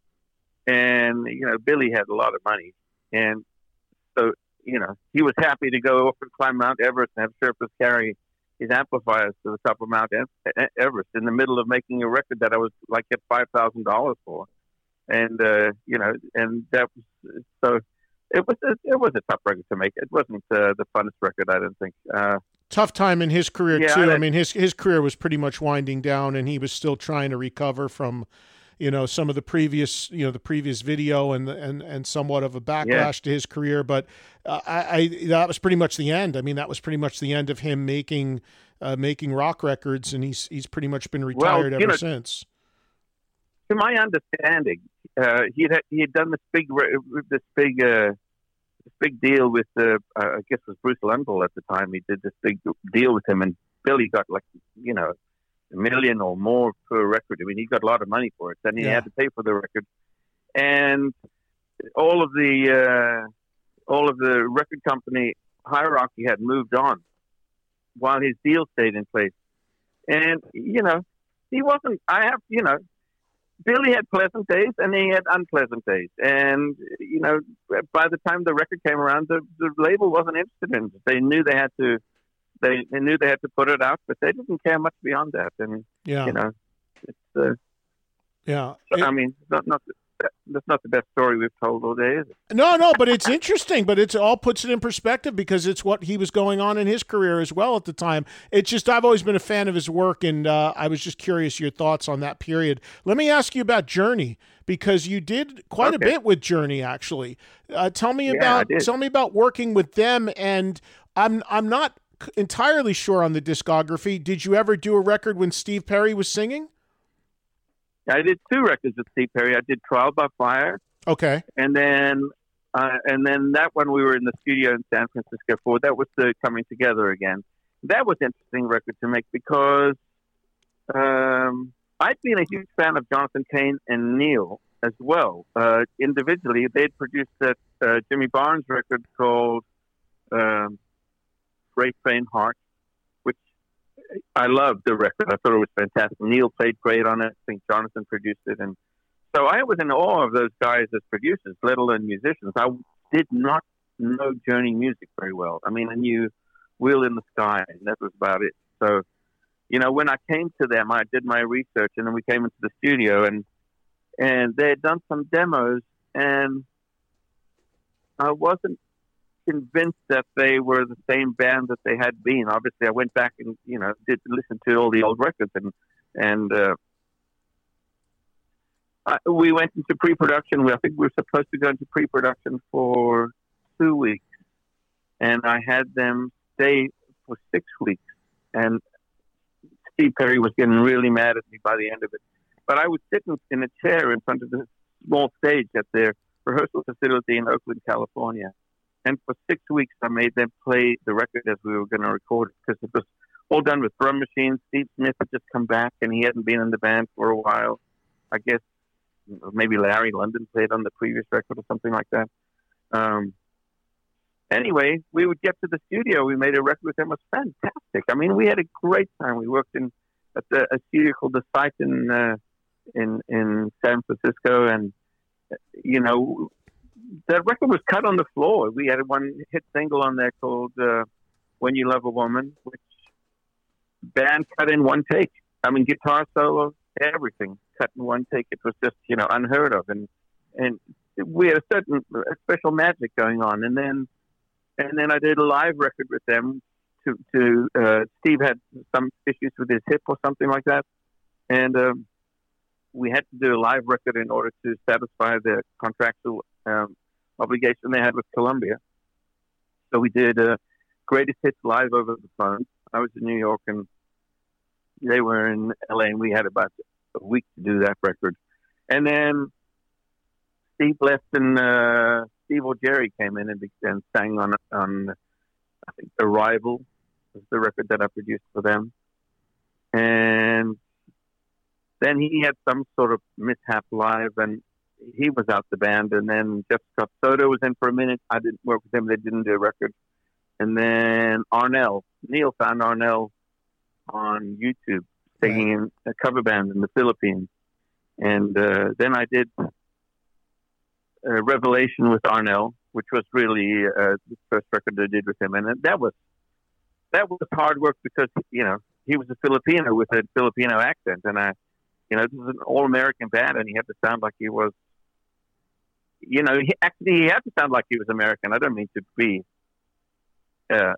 Speaker 8: and you know, Billy had a lot of money, and so you know, he was happy to go up and climb Mount Everest and have Sherpas carry his amplifiers to the top of Mount Everest in the middle of making a record that I was like at five thousand dollars for, and uh, you know, and that was so. It was a, it was a tough record to make. It wasn't uh, the funnest record, I don't think. Uh,
Speaker 7: Tough time in his career
Speaker 8: yeah,
Speaker 7: too.
Speaker 8: I,
Speaker 7: I mean, his his career was pretty much winding down, and he was still trying to recover from, you know, some of the previous, you know, the previous video and and and somewhat of a backlash
Speaker 8: yeah.
Speaker 7: to his career. But uh, I, I that was pretty much the end. I mean, that was pretty much the end of him making uh, making rock records, and he's he's pretty much been retired
Speaker 8: well,
Speaker 7: ever
Speaker 8: know,
Speaker 7: since.
Speaker 8: To my understanding, uh, he had he had done this big this big. Uh, This big deal with, uh, uh, I guess it was Bruce Lundvall at the time. He did this big deal with him, and Billy got like, you know, a million or more per record. I mean, he got a lot of money for it. Then he
Speaker 7: Yeah.
Speaker 8: had to pay for the record. And all of the uh, all of the record company hierarchy had moved on while his deal stayed in place. And, you know, he wasn't, I have, you know, Billy had pleasant days and he had unpleasant days. And, you know, by the time the record came around, the, the label wasn't interested in it. They knew they had to, they, they knew they had to put it out, but they didn't care much beyond that. And,
Speaker 7: Yeah.
Speaker 8: you know, it's, uh,
Speaker 7: Yeah.
Speaker 8: I mean, it's not, not, that's not the best story we've told all day, is it?
Speaker 7: No, no, but it's interesting, but it all puts it in perspective because it's what he was going on in his career as well at the time. It's just, I've always been a fan of his work, and uh, I was just curious your thoughts on that period. Let me ask you about Journey, because you did quite
Speaker 8: Okay.
Speaker 7: a bit with Journey, actually. Uh, tell me
Speaker 8: Yeah,
Speaker 7: about
Speaker 8: I did.
Speaker 7: tell me about working with them, and I'm I'm not entirely sure on the discography. Did you ever do a record when Steve Perry was singing?
Speaker 8: I did two records with Steve Perry. I did Trial by Fire,
Speaker 7: Okay.
Speaker 8: and then uh, and then that one we were in the studio in San Francisco for. That was the Coming Together Again. That was an interesting record to make because um, I'd been a huge fan of Jonathan Cain and Neil as well. Uh, individually, they'd produced that uh, Jimmy Barnes record called um, Freight Train Heart, which I loved the record. I thought it was fantastic. Neil played great on it. I think Jonathan produced it. And so I was in awe of those guys as producers, let alone musicians. I did not know Journey music very well. I mean, I knew Wheel in the Sky, and that was about it. So, you know, when I came to them, I did my research, and then we came into the studio, and and they had done some demos, and I wasn't convinced that they were the same band that they had been. Obviously, I went back and, you know, did listen to all the old records, and and uh, I, we went into pre-production. I think we were supposed to go into pre-production for two weeks, and I had them stay for six weeks. And Steve Perry was getting really mad at me by the end of it. But I was sitting in a chair in front of the small stage at their rehearsal facility in Oakland, California. And for six weeks, I made them play the record as we were going to record it, because it was all done with drum machines. Steve Smith had just come back, and he hadn't been in the band for a while. I guess maybe Larry London played on the previous record or something like that. Um, anyway, we would get to the studio. We made a record with them. It was fantastic. I mean, we had a great time. We worked in at the, a studio called The Site in, uh, in, in San Francisco, and, you know, that record was cut on the floor. We had one hit single on there called uh, When You Love a Woman, which band cut in one take. I mean, guitar solo, everything cut in one take. It was just, you know, unheard of. And and we had a certain a special magic going on. And then and then I did a live record with them. To, to uh, Steve had some issues with his hip or something like that. And um, we had to do a live record in order to satisfy the contractual um, obligation they had with Columbia. So we did uh, Greatest Hits live over the phone. I was in New York and they were in L A, and we had about a week to do that record. And then Steve left, and uh, Steve O'Jerry came in and, and sang on, on, I think, Arrival was the record that I produced for them. And then he had some sort of mishap live, and he was out the band. And then Jeff Scott Soto was in for a minute. I didn't work with him. They didn't do a record. And then Arnell, Neil found Arnell on YouTube singing in a cover band in the Philippines. And uh, then I did uh, Revelation with Arnell, which was really uh, the first record I did with him. And that was that was hard work because, you know, he was a Filipino with a Filipino accent. And I, you know, this is an all-American band, and he had to sound like he was, you know, he, actually he had to sound like he was American. I don't mean to be, uh,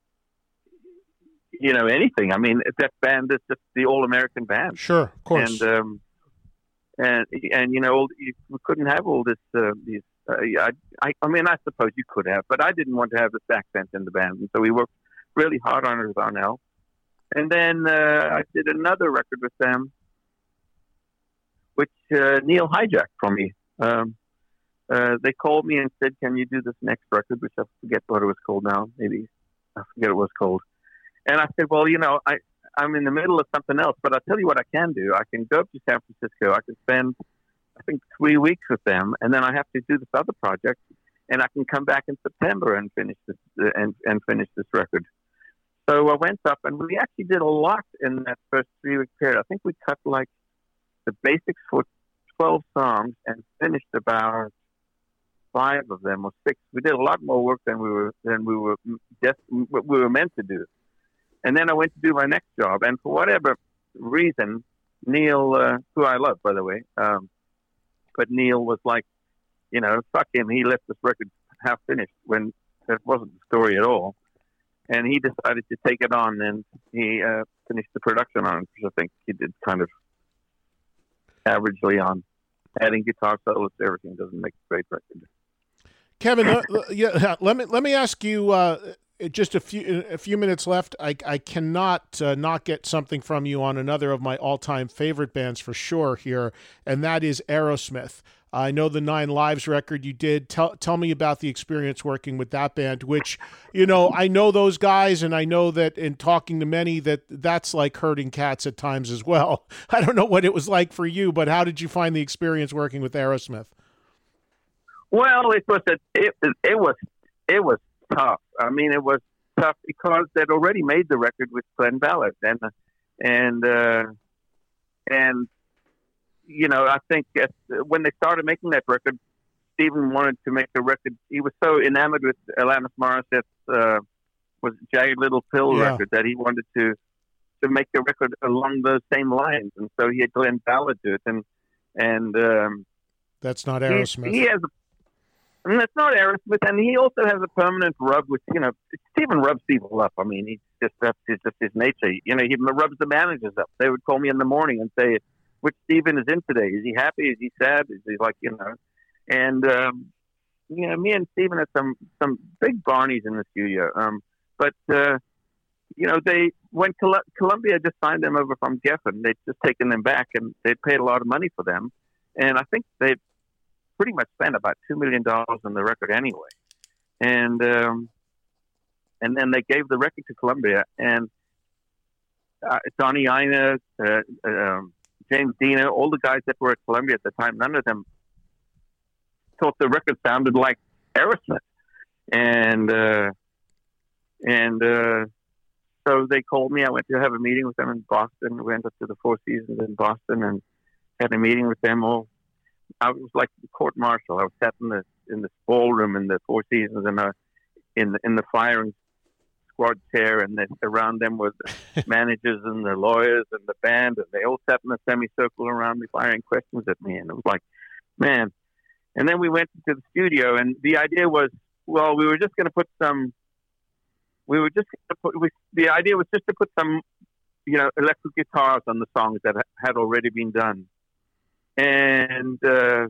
Speaker 8: you know, anything. I mean, that band is just the all-American band.
Speaker 7: Sure, of course.
Speaker 8: And, um, and, and you know, you, we couldn't have all this, uh, these, uh, I, I, I mean, I suppose you could have, but I didn't want to have this accent in the band. And so we worked really hard on it with Arnell. And then uh, I did another record with them, which uh, Neil hijacked from me. Um, uh, they called me and said, "Can you do this next record?" Which I forget what it was called now. Maybe I forget what it was called. And I said, well, you know, I, I'm in the middle of something else, but I'll tell you what I can do. I can go up to San Francisco. I can spend, I think, three weeks with them, and then I have to do this other project, and I can come back in September and finish this uh, and, and finish this record. So I went up, and we actually did a lot in that first three-week period. I think we cut, like, the basics for twelve songs and finished about five of them or six. We did a lot more work than we were than we were just we were meant to do. And then I went to do my next job, and for whatever reason, Neil, uh, who I love, by the way, um, but Neil was like, you know, fuck him. He left this record half finished when that wasn't the story at all. And he decided to take it on, and he uh, finished the production on it, which I think he did kind of averagely on. Adding guitar solos to everything doesn't make a great record.
Speaker 7: Kevin, uh, yeah, let me let me ask you. Uh, just a few a few minutes left. I I cannot uh, not get something from you on another of my all time favorite bands for sure here, and that is Aerosmith. I know the Nine Lives record you did. Tell tell me about the experience working with that band, which, you know, I know those guys, and I know that in talking to many that that's like herding cats at times as well. I don't know what it was like for you, but how did you find the experience working with Aerosmith?
Speaker 8: Well, it was a, it, it was it was tough. I mean, it was tough because they'd already made the record with Glenn Ballard, and and uh, and. You know, I think at, when they started making that record, Stephen wanted to make a record. He was so enamored with Alanis Morissette's uh, was Jagged Little Pill
Speaker 7: yeah.
Speaker 8: record that he wanted to to make a record along those same lines, and so he had Glenn Ballard do it. And and um,
Speaker 7: that's not Aerosmith.
Speaker 8: He, he has, a, and that's not Aerosmith, and he also has a permanent rub with you know Stephen rubs people up. I mean, he's just that's his, just his nature. You know, he rubs the managers up. They would call me in the morning and say, which Stephen is in today. Is he happy? Is he sad? Is he like, you know, and, um, you know, me and Stephen had some, some big Barneys in the studio. Um, but, uh, you know, they, when Col- Columbia just signed them over from Geffen, they'd just taken them back and they'd paid a lot of money for them. And I think they pretty much spent about two million dollars on the record anyway. And, um, and then they gave the record to Columbia, and, uh, Donnie Ienner, uh, um, James Dina, all the guys that were at Columbia at the time, none of them thought the record sounded like Aerosmith. And uh, and uh, so they called me. I went to have a meeting with them in Boston. We went up to the Four Seasons in Boston and had a meeting with them all. I was like the court martial. I was sat in the in the ballroom in the Four Seasons, and uh, in the, in the firing squad chair, and then around them were the managers and the lawyers and the band, and they all sat in a semicircle around me firing questions at me. And it was like, man. And then we went to the studio, and the idea was, well, we were just going to put some, we were just going to put, we, the idea was just to put some, you know, electric guitars on the songs that had already been done. And, uh,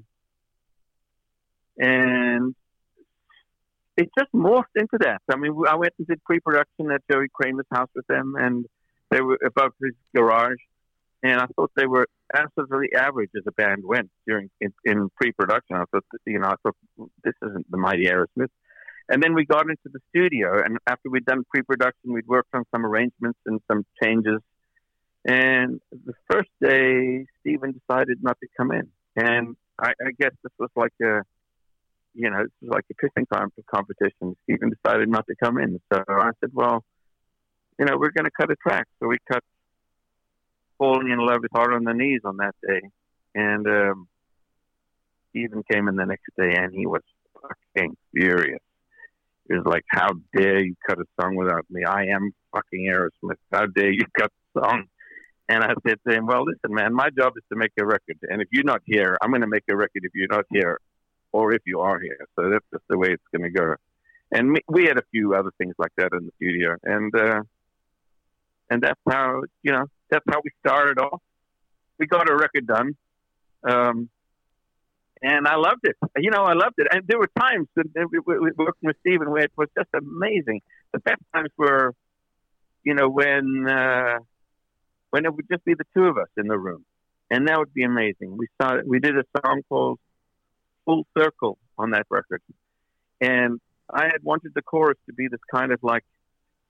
Speaker 8: and, it just morphed into that. I mean, I went and did pre-production at Joey Kramer's house with them, and they were above his garage. And I thought they were absolutely average as a band went during in, in pre-production. I thought, you know, I thought this isn't the mighty Aerosmith. And then we got into the studio, and after we'd done pre-production, we'd worked on some arrangements and some changes. And the first day, Stephen decided not to come in, and I, I guess this was like a. You know, it was like a pissing competition. Stephen decided not to come in. So I said, well, you know, we're going to cut a track. So we cut Falling in Love with Hard on the Knees on that day. And um, Stephen came in the next day, and he was fucking furious. He was like, how dare you cut a song without me? I am fucking Aerosmith. How dare you cut the song? And I said to him, well, listen, man, my job is to make a record. And if you're not here, I'm going to make a record if you're not here. Or if you are here. So that's just the way it's going to go. And me, we had a few other things like that in the studio. And uh, and that's how, you know, that's how we started off. We got a record done. Um, and I loved it. You know, I loved it. And there were times that we were working with Stephen where it was just amazing. The best times were, you know, when, uh, when it would just be the two of us in the room. And that would be amazing. We started, we did a song called Full Circle on that record, and I had wanted the chorus to be this kind of like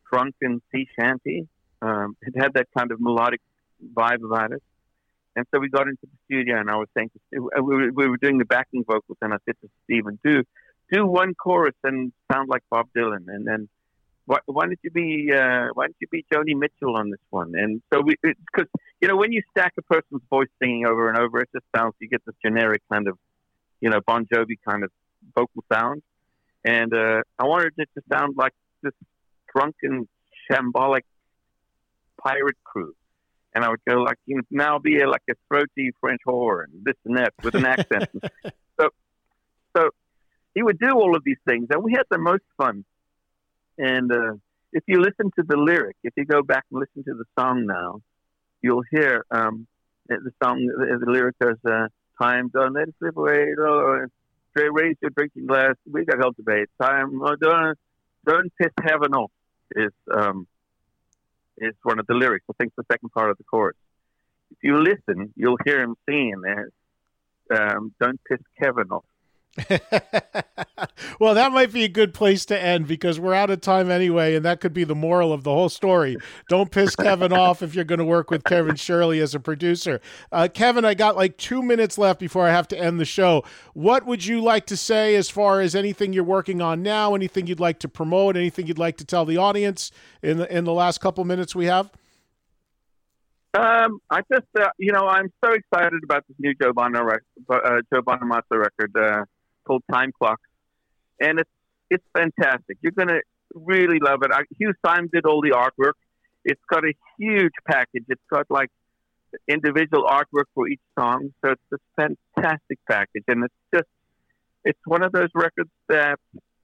Speaker 8: drunken sea shanty. Um, it had that kind of melodic vibe about it. And so we got into the studio, and I was saying, to, we, were, we were doing the backing vocals, and I said to Stephen, do do one chorus and sound like Bob Dylan, and then why, why don't you be uh, why don't you be Joni Mitchell on this one? And so we, because you know, when you stack a person's voice singing over and over, it just sounds, you get this generic kind of, you know, Bon Jovi kind of vocal sound, and uh, I wanted it to sound like this drunken, shambolic pirate crew. And I would go like, you know, now be a, like a throaty French whore and this and that with an accent. so, so he would do all of these things, and we had the most fun. And uh, if you listen to the lyric, if you go back and listen to the song now, you'll hear um, the song. The, the lyric goes, uh, "Time, don't let it slip away. Oh, raise your drinking glass. We got cultivate. Time, oh, don't don't piss heaven off." Is um, is one of the lyrics. I think it's the second part of the chorus. If you listen, you'll hear him singing there, um, don't piss Kevin off.
Speaker 7: Well, that might be a good place to end, because we're out of time anyway, and that could be the moral of the whole story. Don't piss Kevin off if you're going to work with Kevin Shirley as a producer. Uh, Kevin, I got like two minutes left before I have to end the show. What would you like to say as far as anything you're working on now, anything you'd like to promote, anything you'd like to tell the audience in the, in the last couple minutes we have?
Speaker 8: Um, I just, uh, you know, I'm so excited about this new Joe Bonamassa rec- uh, Joe Bonamassa record uh, called Time Clocks, and it's it's fantastic. You're gonna really love it. I, Hugh Syme did all the artwork. It's got a huge package. It's got like individual artwork for each song, so it's a fantastic package, and it's just it's one of those records that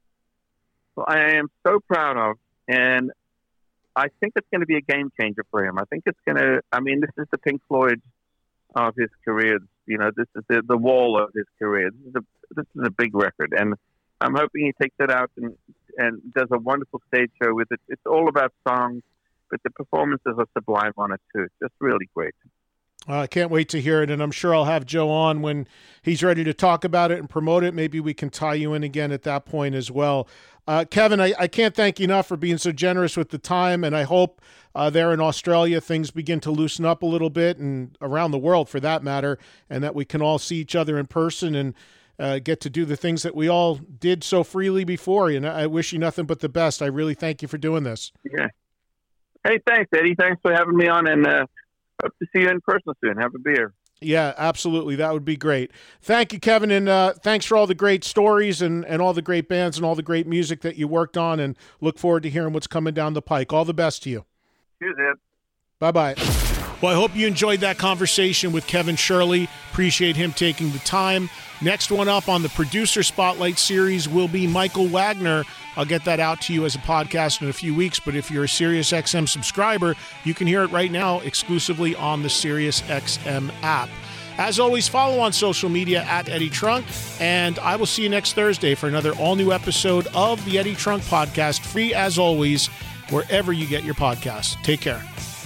Speaker 8: I am so proud of, and I think it's going to be a game changer for him. I think it's going to, I mean, this is the Pink Floyd of his career. You know, this is the, the Wall of his career. This is a, this is a big record. And I'm hoping he takes it out and, and does a wonderful stage show with it. It's all about songs, but the performances are sublime on it too. It's just really great.
Speaker 7: Uh, I can't wait to hear it, and I'm sure I'll have Joe on when he's ready to talk about it and promote it. Maybe we can tie you in again at that point as well. Uh, Kevin, I, I can't thank you enough for being so generous with the time, and I hope uh, there in Australia things begin to loosen up a little bit, and around the world for that matter, and that we can all see each other in person and uh, get to do the things that we all did so freely before. And I wish you nothing but the best. I really thank you for doing this.
Speaker 8: Yeah. Hey, thanks, Eddie. Thanks for having me on, and uh, hope to see you in person soon. Have a beer.
Speaker 7: Yeah, absolutely. That would be great. Thank you, Kevin, and uh, thanks for all the great stories and, and all the great bands and all the great music that you worked on, and look forward to hearing what's coming down the pike. All the best to you.
Speaker 8: Cheers, Ed.
Speaker 7: Bye-bye. Well, I hope you enjoyed that conversation with Kevin Shirley. Appreciate him taking the time. Next one up on the Producer Spotlight series will be Michael Wagner. I'll get that out to you as a podcast in a few weeks, but if you're a SiriusXM subscriber, you can hear it right now exclusively on the SiriusXM app. As always, follow on social media at Eddie Trunk, and I will see you next Thursday for another all-new episode of the Eddie Trunk Podcast, free as always, wherever you get your podcasts. Take care.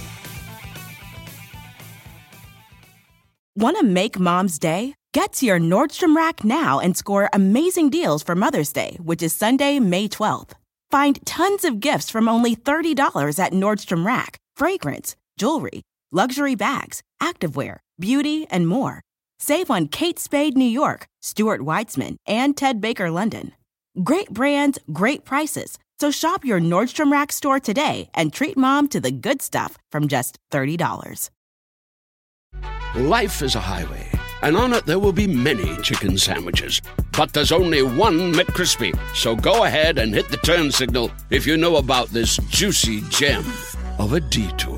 Speaker 1: Want to make Mom's day? Get to your Nordstrom Rack now and score amazing deals for Mother's Day, which is Sunday, May twelfth. Find tons of gifts from only thirty dollars at Nordstrom Rack. Fragrance, jewelry, luxury bags, activewear, beauty, and more. Save on Kate Spade New York, Stuart Weitzman, and Ted Baker London. Great brands, great prices. So shop your Nordstrom Rack store today and treat Mom to the good stuff from just thirty dollars.
Speaker 2: Life is a highway, and on it there will be many chicken sandwiches. But there's only one McCrispy. So go ahead and hit the turn signal if you know about this juicy gem of a detour.